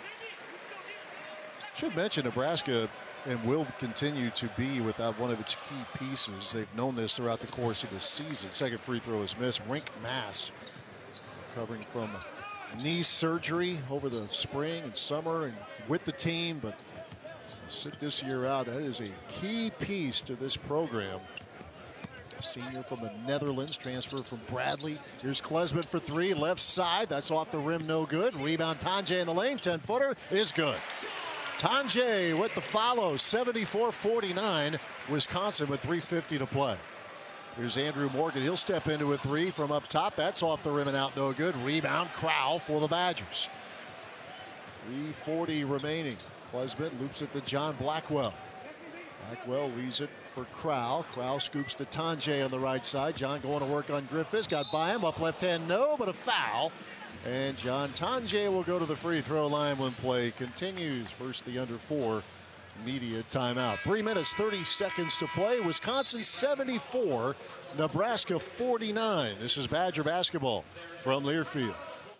Should mention Nebraska and will continue to be without one of its key pieces. They've known this throughout the course of the season. Second free throw is missed. Rink Mast recovering from knee surgery over the spring and summer and with the team, but sit this year out. That is a key piece to this program. A senior from the Netherlands, transfer from Bradley. Here's Klesman for three, left side. That's off the rim, no good. Rebound Tonje in the lane, ten footer is good. Tonje with the follow, seventy-four forty-nine. Wisconsin with three fifty to play. Here's Andrew Morgan. He'll step into a three from up top. That's off the rim and out, no good. Rebound, Crowl for the Badgers. three forty remaining. Klesman loops it to John Blackwell. Blackwell leaves it for Crowl. Crowl scoops to Tonje on the right side. John going to work on Griffiths. Got by him. Up left hand, no, but a foul. And John Tonje will go to the free throw line when play continues. First, the under four media timeout. Three minutes, thirty seconds to play. Wisconsin seventy-four, Nebraska forty-nine. This is Badger basketball from Learfield.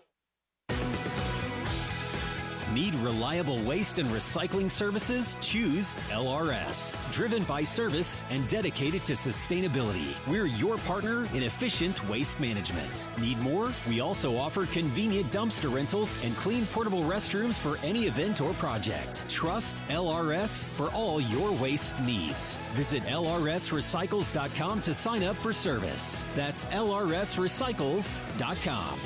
Need reliable waste and recycling services? Choose L R S. Driven by service and dedicated to sustainability. We're your partner in efficient waste management. Need more? We also offer convenient dumpster rentals and clean portable restrooms for any event or project. Trust L R S for all your waste needs. Visit L R S recycles dot com to sign up for service. That's L R S recycles dot com.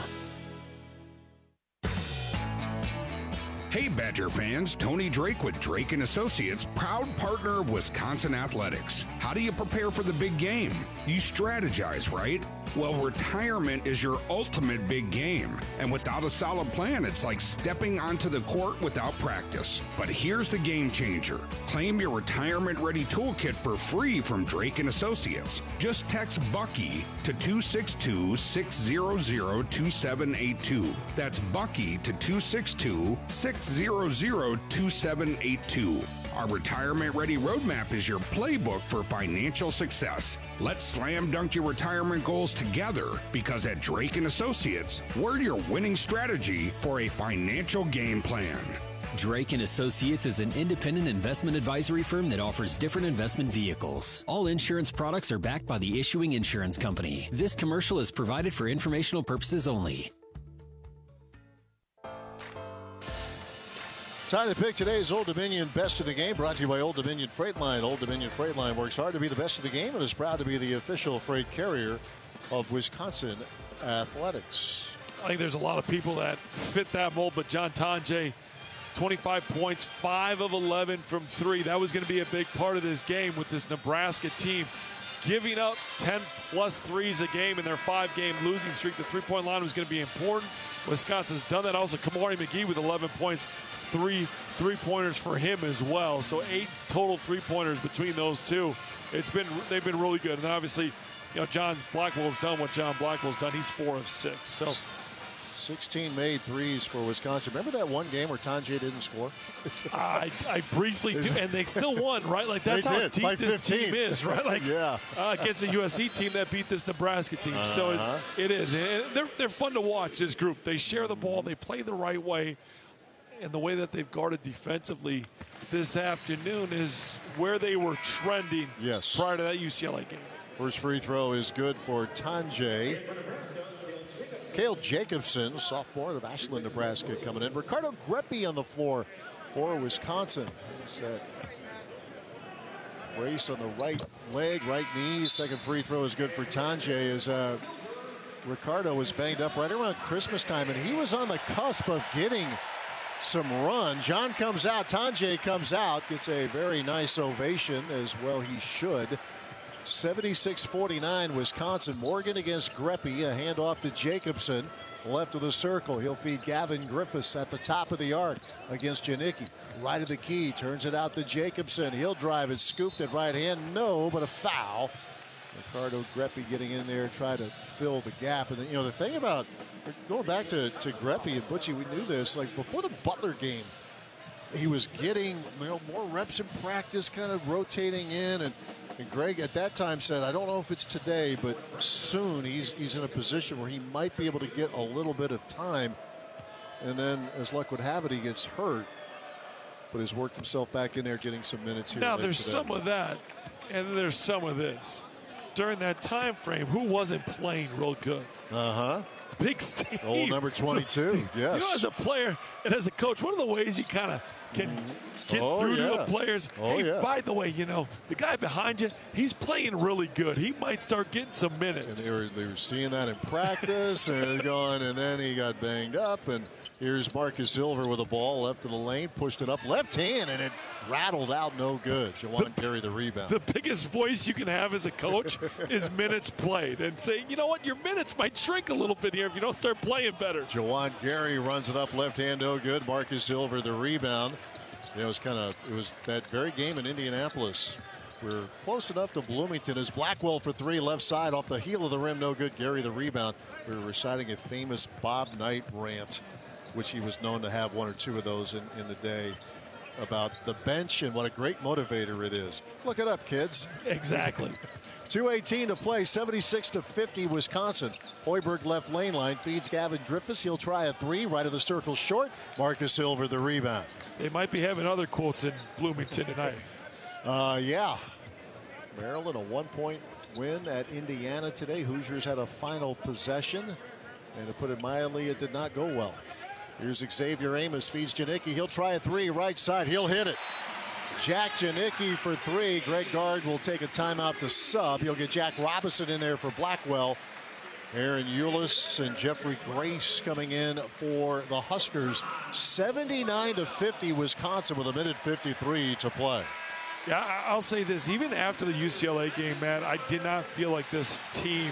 Hey Badger fans, Tony Drake with Drake and Associates, proud partner of Wisconsin Athletics. How do you prepare for the big game? You strategize, right? Well, retirement is your ultimate big game. And without a solid plan, it's like stepping onto the court without practice. But here's the game changer. Claim your retirement-ready toolkit for free from Drake and Associates. Just text Bucky to two six two, six zero zero, two seven eight two. That's Bucky to two six two, six zero zero, two seven eight two. Our Retirement Ready Roadmap is your playbook for financial success. Let's slam dunk your retirement goals together, because at Drake and Associates, we're your winning strategy for a financial game plan. Drake and Associates is an independent investment advisory firm that offers different investment vehicles. All insurance products are backed by the issuing insurance company. This commercial is provided for informational purposes only. Time to pick today's Old Dominion Best of the Game, brought to you by Old Dominion Freight Line. Old Dominion Freight Line works hard to be the best of the game and is proud to be the official freight carrier of Wisconsin Athletics. I think there's a lot of people that fit that mold, but John Tonje, twenty-five points, five of eleven from three. That was going to be a big part of this game with this Nebraska team giving up ten plus threes a game in their five-game losing streak. The three-point line was going to be important. Wisconsin's done that. Also, Kamari McGee with eleven points, three three-pointers for him as well. So eight total three-pointers between those two. It's been they've been really good. And then obviously, you know, John Blackwell's done what John Blackwell's done. He's four of six. So sixteen made threes for Wisconsin. Remember that one game where Tanjay didn't score? I, I briefly do, and they still won, right? Like that's They how did, deep by this fifteen. team is, right? Like Yeah. uh, against a U S C team that beat this Nebraska team. So Uh-huh. it, it is. And they're they're fun to watch. This group, they share the ball, they play the right way, and the way that they've guarded defensively this afternoon is where they were trending. Yes. Prior to that U C L A game. First free throw is good for Tanjay. Cale Jacobson, sophomore of Ashland, Nebraska, coming in. Ricardo Greppy on the floor for Wisconsin. It's that brace on the right leg, right knee. Second free throw is good for Tanjay as uh, Ricardo was banged up right around Christmas time, and he was on the cusp of getting some run. John comes out, Tanjay comes out, gets a very nice ovation, as well he should. seventy-six forty-nine Wisconsin. Morgan against Greppy. A handoff to Jacobson. Left of the circle. He'll feed Gavin Griffiths at the top of the arc against Janicki. Right of the key. Turns it out to Jacobson. He'll drive it. Scooped at right hand. No, but a foul. Ricardo Greppy getting in there, try to fill the gap. And, you know, the thing about going back to, to Greppy and Butchie, we knew this. Like before the Butler game, he was getting, you know, more reps in practice, kind of rotating in. And And Greg at that time said, I don't know if it's today, but soon he's he's in a position where he might be able to get a little bit of time. And then, as luck would have it, he gets hurt, but has worked himself back in there, getting some minutes here. Now late there's today. some of that, and then there's some of this. During that time frame, who wasn't playing real good? Uh huh. Big Steve. Old number twenty-two. So, yes. You know, as a player and as a coach, one of the ways you kind of can get Oh, through yeah. to the players. Oh, hey, yeah. by the way, you know, the guy behind you, he's playing really good. He might start getting some And minutes. they were, they were seeing that in practice and going, and then he got banged up. And here's Marcus Silver with a ball left of the lane, pushed it up left hand, and it rattled out no good. Jawan carried the rebound. The biggest voice you can have as a coach is minutes played, and say, you know what, your minutes might shrink a little bit here if you don't start playing better. Jawan Gary runs it up left hand, no good. Marcus Silver the rebound. You know, it was kind of it was that very game in Indianapolis. We're close enough to Bloomington as Blackwell for three, left side off the heel of the rim, no good. Gary the rebound. We were reciting a famous Bob Knight rant, which he was known to have one or two of those in, in the day, about the bench and what a great motivator it is. Look it up, kids. Exactly. two eighteen to play, seventy-six to fifty Wisconsin. Hoiberg left lane line, feeds Gavin Griffiths. He'll try a three, right of the circle short. Marcus Silver the rebound. They might be having other quotes in Bloomington tonight. Uh, yeah. Maryland, a one-point win at Indiana today. Hoosiers had a final possession, and to put it mildly, it did not go well. Here's Xavier Amos, feeds Janicki. He'll try a three, right side. He'll hit it. Jack Janicki for three. Greg Gard will take a timeout to sub. He'll get Jack Robinson in there for Blackwell. Aaron Eulis and Jeffrey Grace coming in for the Huskers. seventy-nine to fifty Wisconsin with a minute fifty-three to play. Yeah, I- I'll say this. Even after the U C L A game, Matt, I did not feel like this team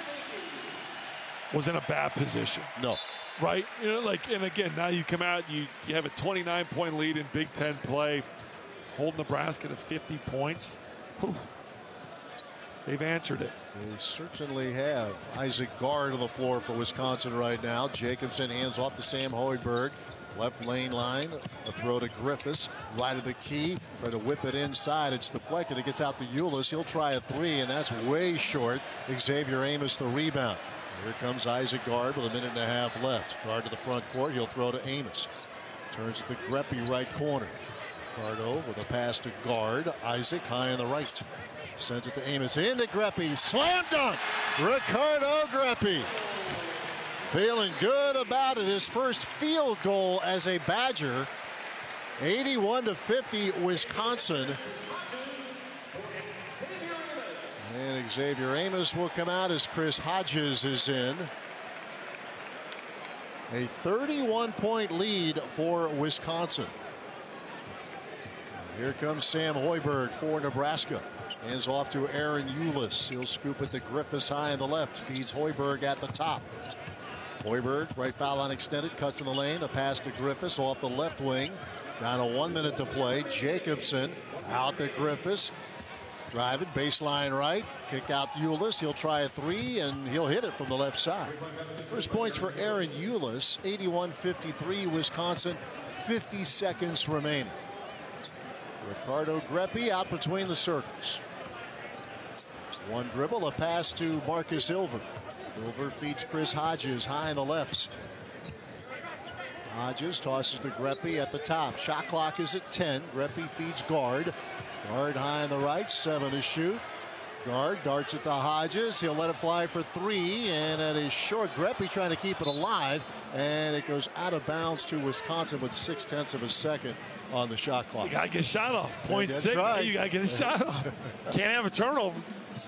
was in a bad position. No. Right? You know, like, and again, now you come out, you, you have a twenty-nine point lead in Big Ten play, hold Nebraska to fifty points. Whew. They've answered it. They certainly have. Isaac Gard on the floor for Wisconsin right now. Jacobson hands off to Sam Hoiberg. Left lane line. A throw to Griffiths. Right of the key. Try to whip it inside. It's deflected. It gets out to Eulis. He'll try a three, and that's way short. Xavier Amos the rebound. Here comes Isaac Gard with a minute and a half left. Gard to the front court. He'll throw to Amos. Turns to Greppy right corner. Gardo with a pass to Gard. Isaac high on the right. Sends it to Amos. Into Greppy. Slam dunk. Ricardo Greppy. Feeling good about it. His first field goal as a Badger. eighty-one to fifty Wisconsin. And Xavier Amos will come out as Chris Hodges is in. A thirty-one point lead for Wisconsin. Here comes Sam Hoiberg for Nebraska. Hands off to Aaron Eulis. He'll scoop it to Griffiths high on the left. Feeds Hoiberg at the top. Hoiberg, right foul line extended, cuts in the lane. A pass to Griffiths off the left wing. Down to one minute to play. Jacobson out to Griffiths. Driving, baseline right, kick out Ulis. He'll try a three, and he'll hit it from the left side. First points for Aaron Ulis, eighty-one fifty-three, Wisconsin, fifty seconds remaining. Ricardo Greppi out between the circles. One dribble, a pass to Marcus Ilver. Ilver feeds Chris Hodges high in the left. Hodges tosses to Greppi at the top. Shot clock is at ten. Greppi feeds Guard. Guard high on the right, seven to shoot. Guard darts it to Hodges. He'll let it fly for three, and it is short. Greppi trying to keep it alive, and it goes out of bounds to Wisconsin with six tenths of a second on the shot clock. You got to get a shot off. Point That's six. right. You got to get a shot off. Can't have a turnover.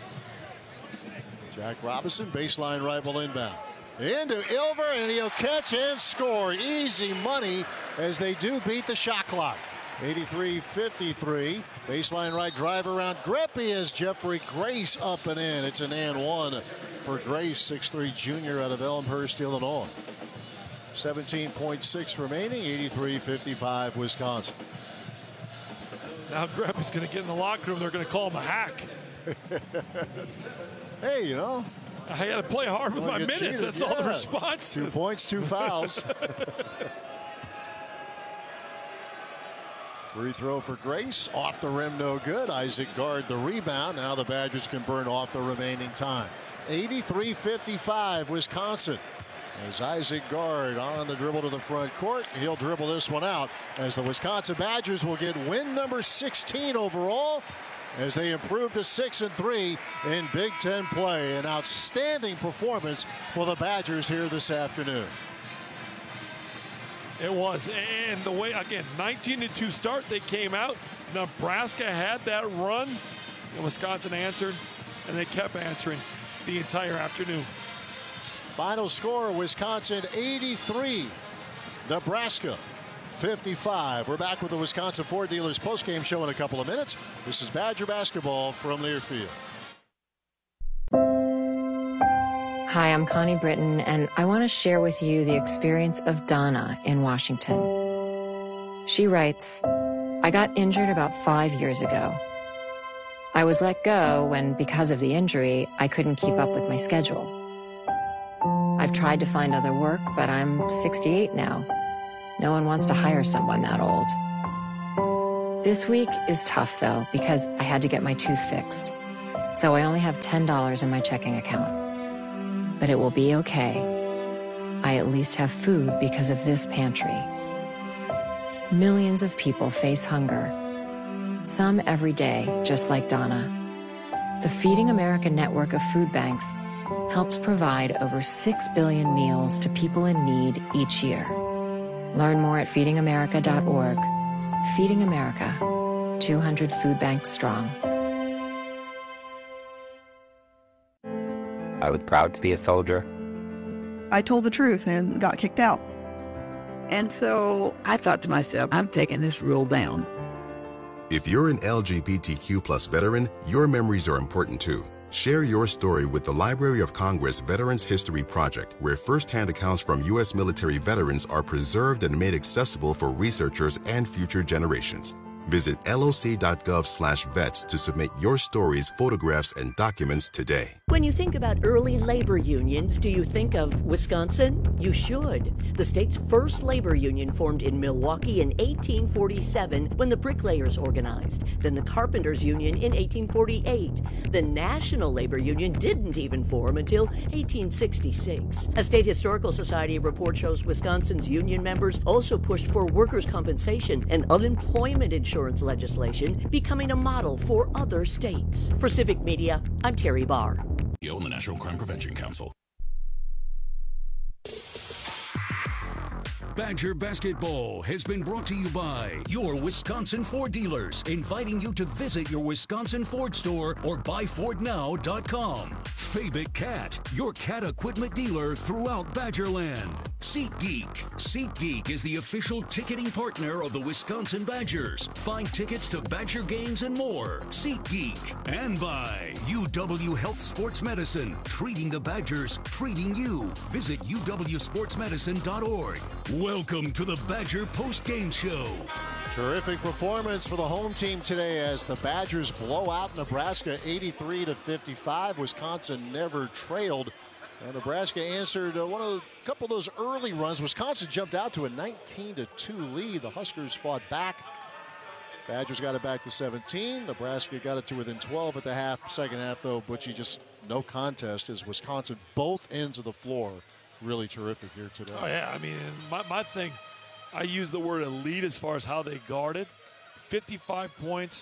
Jack Robinson, baseline rival inbound. Into Ilver, and he'll catch and score. Easy money as they do beat the shot clock. eighty-three fifty-three. Baseline right drive around Greppi as Jeffrey Grace up and in. It's an and one for Grace, six three junior out of Elmhurst, Illinois. seventeen point six remaining, eighty-three fifty-five Wisconsin. Now Greppi's going to get in the locker room. They're going to call him a hack. Hey, you know. I got to play hard with my minutes. Cheated. That's yeah. all the response. Two points, two fouls. Free throw for Grace. Off the rim, no good. Isaac Guard the rebound. Now the Badgers can burn off the remaining time. eighty-three fifty-five, Wisconsin. As Isaac Guard on the dribble to the front court. He'll dribble this one out as the Wisconsin Badgers will get win number sixteen overall as they improve to six and three in Big Ten play. An outstanding performance for the Badgers here this afternoon. It was, and the way, again, nineteen to two start, they came out. Nebraska had that run, and Wisconsin answered, and they kept answering the entire afternoon. Final score, Wisconsin eighty-three, Nebraska fifty-five. We're back with the Wisconsin Ford Dealers postgame show in a couple of minutes. This is Badger basketball from Learfield. Hi, I'm Connie Britton, and I want to share with you the experience of Donna in Washington. She writes, I got injured about five years ago. I was let go when, because of the injury, I couldn't keep up with my schedule. I've tried to find other work, but I'm sixty-eight now. No one wants to hire someone that old. This week is tough, though, because I had to get my tooth fixed. So I only have ten dollars in my checking account. But it will be okay. I at least have food because of this pantry. Millions of people face hunger. Some every day, just like Donna. The Feeding America network of food banks helps provide over six billion meals to people in need each year. Learn more at feeding america dot org. Feeding America, two hundred food banks strong. I was proud to be a soldier. I told the truth and got kicked out. And so I thought to myself, I'm taking this rule down. If you're an L G B T Q plus veteran, your memories are important too. Share your story with the Library of Congress Veterans History Project, where first-hand accounts from U S military veterans are preserved and made accessible for researchers and future generations. Visit L O C dot gov slash vets to submit your stories, photographs, and documents today. When you think about early labor unions, do you think of Wisconsin? You should. The state's first labor union formed in Milwaukee in eighteen forty-seven when the bricklayers organized. Then the carpenters union in eighteen forty-eight. The National Labor Union didn't even form until eighteen sixty-six. A State Historical Society report shows Wisconsin's union members also pushed for workers' compensation and unemployment insurance legislation, becoming a model for other states. For Civic Media, I'm Terry Barr. The National Crime Prevention Council. Badger Basketball has been brought to you by your Wisconsin Ford dealers, inviting you to visit your Wisconsin Ford store or buy ford now dot com. Fabic Cat, your cat equipment dealer throughout Badgerland. SeatGeek. SeatGeek is the official ticketing partner of the Wisconsin Badgers. Find tickets to Badger games and more. SeatGeek. And by U W Health Sports Medicine, treating the Badgers, treating you. Visit U W sports medicine dot org. Welcome to the Badger Post Game Show. Terrific performance for the home team today as the Badgers blow out Nebraska eighty-three to fifty-five. Wisconsin never trailed. And Nebraska answered uh, one of a couple of those early runs. Wisconsin jumped out to a nineteen to two lead. The Huskers fought back. Badgers got it back to seventeen. Nebraska got it to within twelve at the half. Second half, though, Butchie, just no contest as Wisconsin both ends of the floor. Really terrific here today. Oh, yeah. I mean, my, my thing, I use the word elite as far as how they guarded. fifty-five points,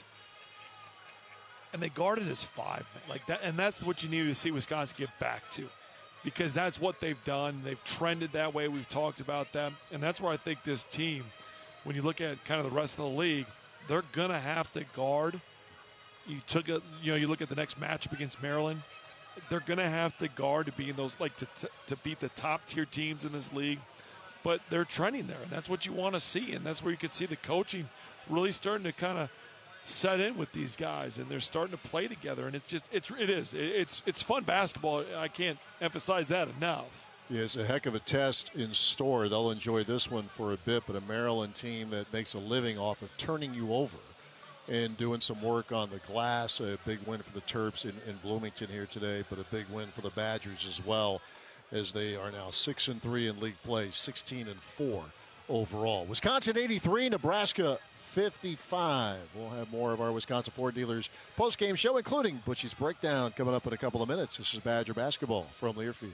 and they guarded as five. Like that, and that's what you need to see Wisconsin get back to, because that's what they've done. They've trended that way. We've talked about that, and that's where I think this team, when you look at kind of the rest of the league, they're gonna have to guard. You took a, you know, you look at the next matchup against Maryland. They're gonna have to guard to be in those, like to to, to beat the top tier teams in this league. But they're trending there, and that's what you want to see, and that's where you can see the coaching really starting to kind of set in with these guys, and they're starting to play together, and it's just it's it is it's it's fun basketball. I can't emphasize that enough. Yeah, it's a heck of a test in store. They'll enjoy this one for a bit, but a Maryland team that makes a living off of turning you over and doing some work on the glass. A big win for the Terps in, in Bloomington here today, but a big win for the Badgers as well, as they are now six and three in league play, sixteen and four overall. Wisconsin eighty-three, Nebraska fifty-five. We'll have more of our Wisconsin Ford Dealers post-game show, including Butchie's breakdown, coming up in a couple of minutes. This is Badger basketball from Learfield.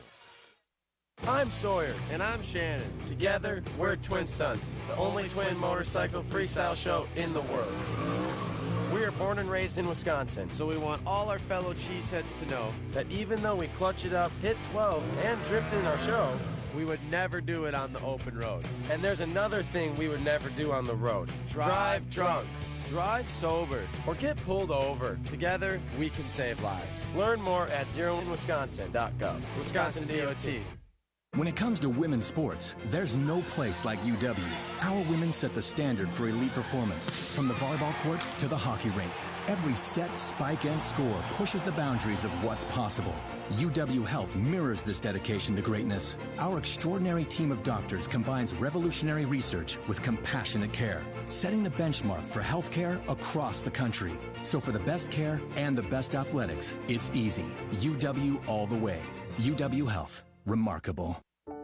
I'm Sawyer. And I'm Shannon. Together, we're Twin Stunts, the only twin motorcycle freestyle show in the world. We are born and raised in Wisconsin, so we want all our fellow cheeseheads to know that even though we clutch it up, hit twelve, and drift in our show, we would never do it on the open road. And there's another thing we would never do on the road. Drive drunk, drive sober, or get pulled over. Together, we can save lives. Learn more at zero in wisconsin dot gov. Wisconsin D O T. When it comes to women's sports, there's no place like U W. Our women set the standard for elite performance, from the volleyball court to the hockey rink. Every set, spike, and score pushes the boundaries of what's possible. U W Health mirrors this dedication to greatness. Our extraordinary team of doctors combines revolutionary research with compassionate care, setting the benchmark for healthcare across the country. So for the best care and the best athletics, it's easy. U W all the way. U W Health. Remarkable.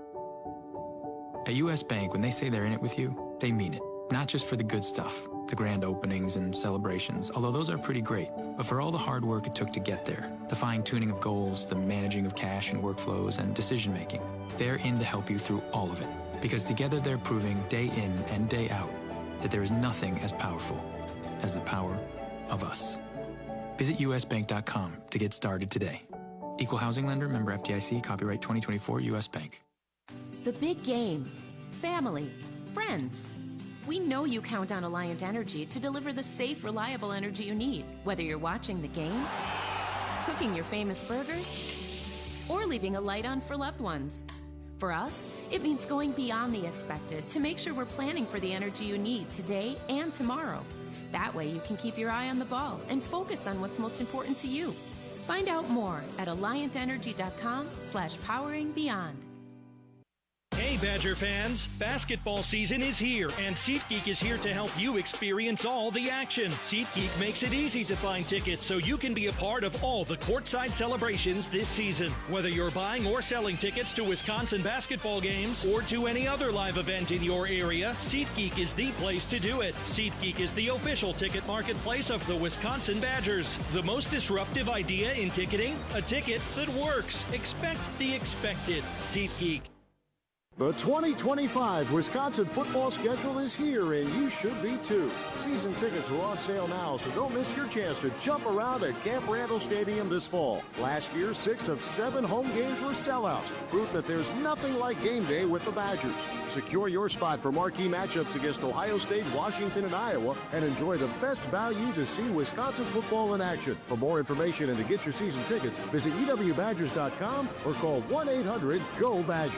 At U S Bank, when they say they're in it with you, they mean it. Not just for the good stuff, the grand openings and celebrations, although those are pretty great, but for all the hard work it took to get there, the fine-tuning of goals, the managing of cash and workflows, and decision-making. They're in to help you through all of it, because together they're proving day in and day out that there is nothing as powerful as the power of us. Visit U S bank dot com to get started today. Equal housing lender, member F D I C, copyright twenty twenty-four, U S Bank. The big game. Family. Friends. We know you count on Alliant Energy to deliver the safe, reliable energy you need, whether you're watching the game, cooking your famous burgers, or leaving a light on for loved ones. For us, it means going beyond the expected to make sure we're planning for the energy you need today and tomorrow. That way you can keep your eye on the ball and focus on what's most important to you. Find out more at alliant energy dot com slash powering beyond. Hey Badger fans, basketball season is here, and SeatGeek is here to help you experience all the action. SeatGeek makes it easy to find tickets so you can be a part of all the courtside celebrations this season. Whether you're buying or selling tickets to Wisconsin basketball games or to any other live event in your area, SeatGeek is the place to do it. SeatGeek is the official ticket marketplace of the Wisconsin Badgers. The most disruptive idea in ticketing? A ticket that works. Expect the expected. SeatGeek. The twenty twenty-five Wisconsin football schedule is here, and you should be too. Season tickets are on sale now, so don't miss your chance to jump around at Camp Randall Stadium this fall. Last year, six of seven home games were sellouts, proof that there's nothing like game day with the Badgers. Secure your spot for marquee matchups against Ohio State, Washington, and Iowa, and enjoy the best value to see Wisconsin football in action. For more information and to get your season tickets, visit E W badgers dot com or call one eight hundred G O Badgers.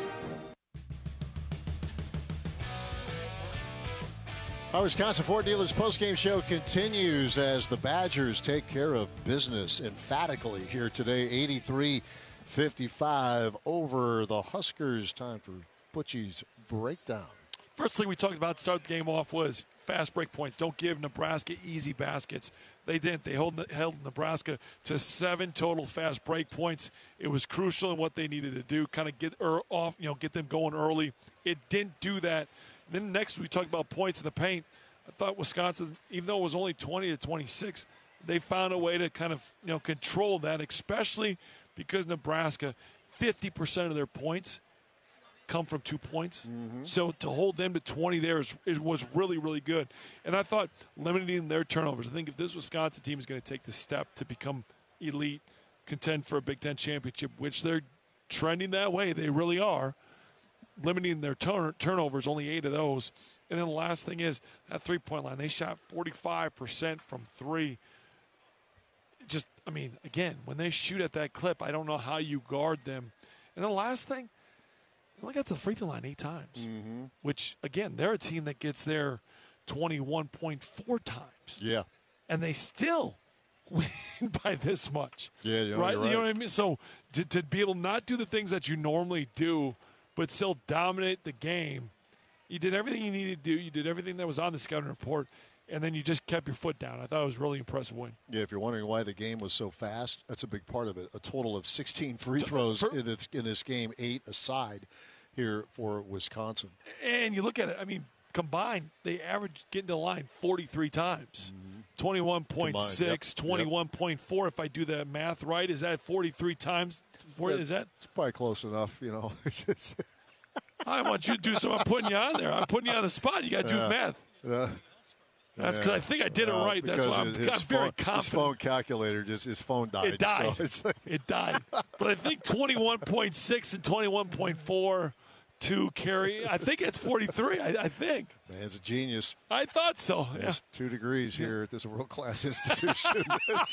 Our Wisconsin Ford Dealers postgame show continues as the Badgers take care of business emphatically here today, eighty-three fifty-five over the Huskers. Time for Butchie's breakdown. First thing we talked about to start the game off was fast break points. Don't give Nebraska easy baskets. They didn't. They held, held Nebraska to seven total fast break points. It was crucial in what they needed to do, kind of get er, off, you know, get them going early. It didn't do that. And then next we talked about points in the paint. I thought Wisconsin, even though it was only twenty to twenty-six, they found a way to kind of, you know, control that, especially because Nebraska, fifty percent of their points come from two points. Mm-hmm. So to hold them to twenty there is, is, was really, really good. And I thought limiting their turnovers. I think if this Wisconsin team is going to take the step to become elite, contend for a Big Ten championship, which they're trending that way, they really are, limiting their turn, turnovers, only eight of those. And then the last thing is that three-point line. They shot forty-five percent from three. Just, I mean, again, when they shoot at that clip, I don't know how you guard them. And the last thing, they only got to the free throw line eight times, mm-hmm. which, again, they're a team that gets there twenty-one point four times. Yeah. And they still win by this much. Yeah, you know, right? You're right. You know what I mean? So to, to be able to not do the things that you normally do, but still dominate the game, you did everything you needed to do. You did everything that was on the scouting report, and then you just kept your foot down. I thought it was a really impressive win. Yeah, if you're wondering why the game was so fast, that's a big part of it. A total of sixteen free throws For, in, this, in this game, eight aside here for Wisconsin. And you look at it, I mean, combined, they averaged getting to the line forty-three times. Mm-hmm. twenty-one point six, yep. twenty-one point four, yep. If I do that math right. Is that forty-three times? forty, yeah, is that? It's probably close enough, you know. I want you to do something. I'm putting you on there. I'm putting you on the spot. You got to do yeah. math. Yeah. That's because yeah. I think I did it uh, right. That's why I'm, I'm phone, very confident. His phone calculator, just his phone died. It died. So it's like it died. But I think twenty-one point six and twenty-one point four to carry. I think it's forty-three. I, I think. Man's a genius. I thought so. Yeah. There's two degrees here yeah. at this world-class institution.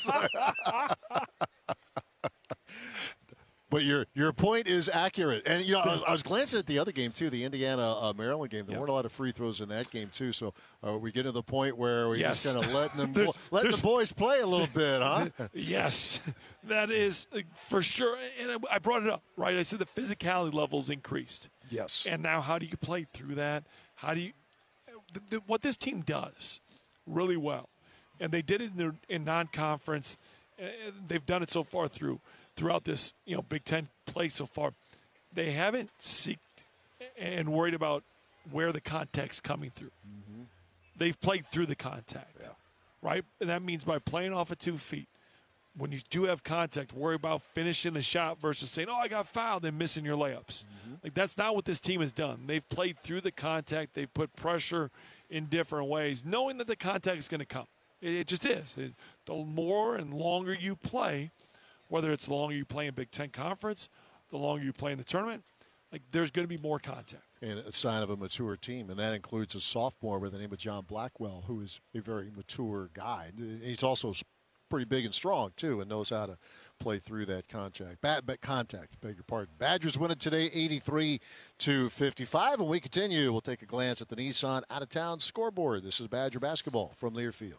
But your your point is accurate, and you know I was, I was glancing at the other game too, the Indiana uh, Maryland game. There yep. weren't a lot of free throws in that game too. So uh, we get to the point where we're yes. just kind of letting them there's, letting there's, the boys play a little bit, huh? Yes, that is uh, for sure. And I brought it up, right? I said the physicality levels increased. Yes. And now, how do you play through that? How do you? The, the, what this team does really well, and they did it in, their, in non-conference. Uh, they've done it so far through. Throughout this, you know, Big Ten play so far, they haven't seeked and worried about where the contact's coming through. Mm-hmm. They've played through the contact, yeah. right? And that means by playing off of two feet, when you do have contact, worry about finishing the shot versus saying, oh, I got fouled and missing your layups. Mm-hmm. Like, that's not what this team has done. They've played through the contact. They've put pressure in different ways, knowing that the contact is going to come. It, it just is. It, the more and longer you play, whether it's the longer you play in Big Ten Conference, the longer you play in the tournament, like there's going to be more contact. And a sign of a mature team, and that includes a sophomore by the name of John Blackwell, who is a very mature guy. He's also pretty big and strong, too, and knows how to play through that contact. Bad, but contact, beg your pardon. Badgers win it today, eighty-three to fifty-five, and we continue. We'll take a glance at the Nissan out-of-town scoreboard. This is Badger basketball from Learfield.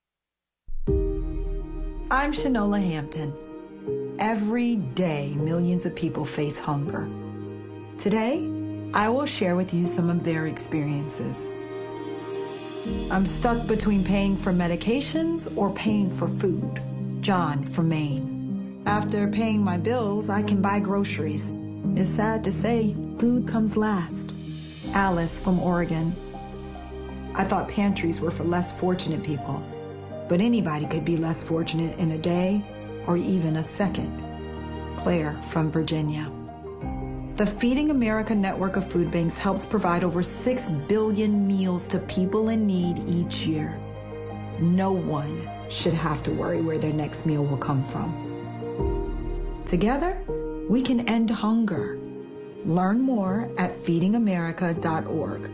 I'm Shanola Hampton. Every day, millions of people face hunger. Today, I will share with you some of their experiences. I'm stuck between paying for medications or paying for food. John from Maine. After paying my bills, I can buy groceries. It's sad to say, food comes last. Alice from Oregon. I thought pantries were for less fortunate people, but anybody could be less fortunate in a day or even a second. Claire from Virginia. The Feeding America network of food banks helps provide over six billion meals to people in need each year. No one should have to worry where their next meal will come from. Together, we can end hunger. Learn more at feeding america dot org.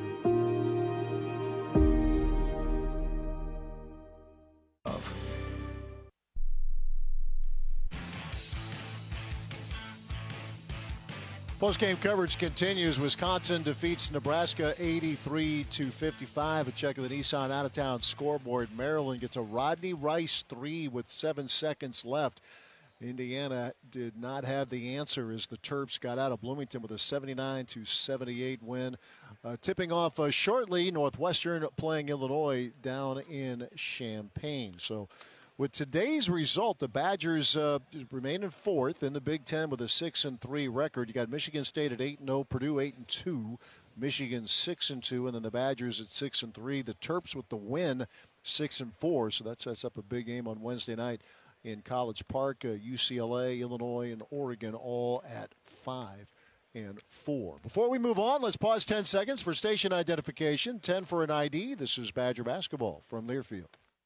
Post-game coverage continues. Wisconsin defeats Nebraska eighty-three to fifty-five. A check of the Nissan out-of-town scoreboard. Maryland gets a Rodney Rice three with seven seconds left. Indiana did not have the answer as the Terps got out of Bloomington with a seventy-nine to seventy-eight win. Uh, tipping off uh, shortly, Northwestern playing Illinois down in Champaign. So with today's result, the Badgers uh, remain in fourth in the Big Ten with a six and three record. You got Michigan State at eight and oh, Purdue eight and two, Michigan six and two, and then the Badgers at six and three. The Terps with the win, six and four. So that sets up a big game on Wednesday night in College Park. uh, U C L A, Illinois, and Oregon all at five and four. Before we move on, let's pause ten seconds for station identification. ten for an I D. This is Badger basketball from Learfield.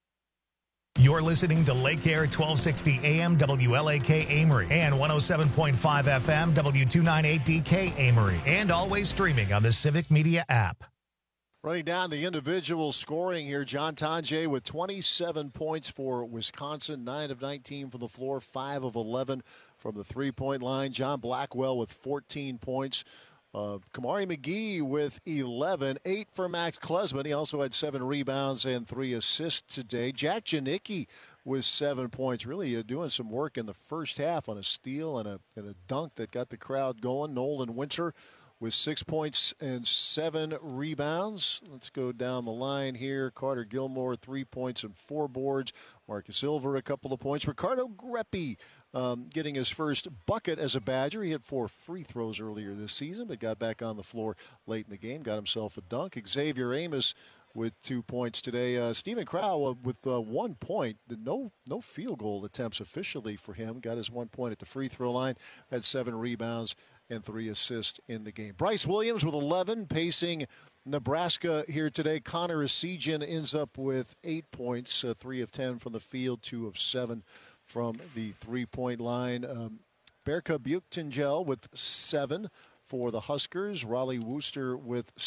You're listening to Lake Air twelve sixty A M W L A K Amory and one oh seven point five F M W two ninety-eight D K Amory, and always streaming on the Civic Media app. Running down the individual scoring here, John Tonje with twenty-seven points for Wisconsin, nine of nineteen from the floor, five of eleven from the three-point line. John Blackwell with fourteen points. Uh, Kamari McGee with eleven, eight for Max Klesman. He also had seven rebounds and three assists today. Jack Janicki with seven points, really uh, doing some work in the first half on a steal and a, and a dunk that got the crowd going. Nolan Winter with six points and seven rebounds. Let's go down the line here. Carter Gilmore, three points and four boards. Marcus Silver, a couple of points. Ricardo Greppi um, getting his first bucket as a Badger. He had four free throws earlier this season, but got back on the floor late in the game, got himself a dunk. Xavier Amos with two points today. Uh, Stephen Crow uh, with uh, one point. No, no field goal attempts officially for him. Got his one point at the free throw line. Had seven rebounds and three assists in the game. Bryce Williams with eleven, pacing Nebraska here today. Connor Esigian ends up with eight points, uh, three of ten from the field, two of seven from the three-point line. Um, Berka Buchtengel with seven for the Huskers. Raleigh Wooster with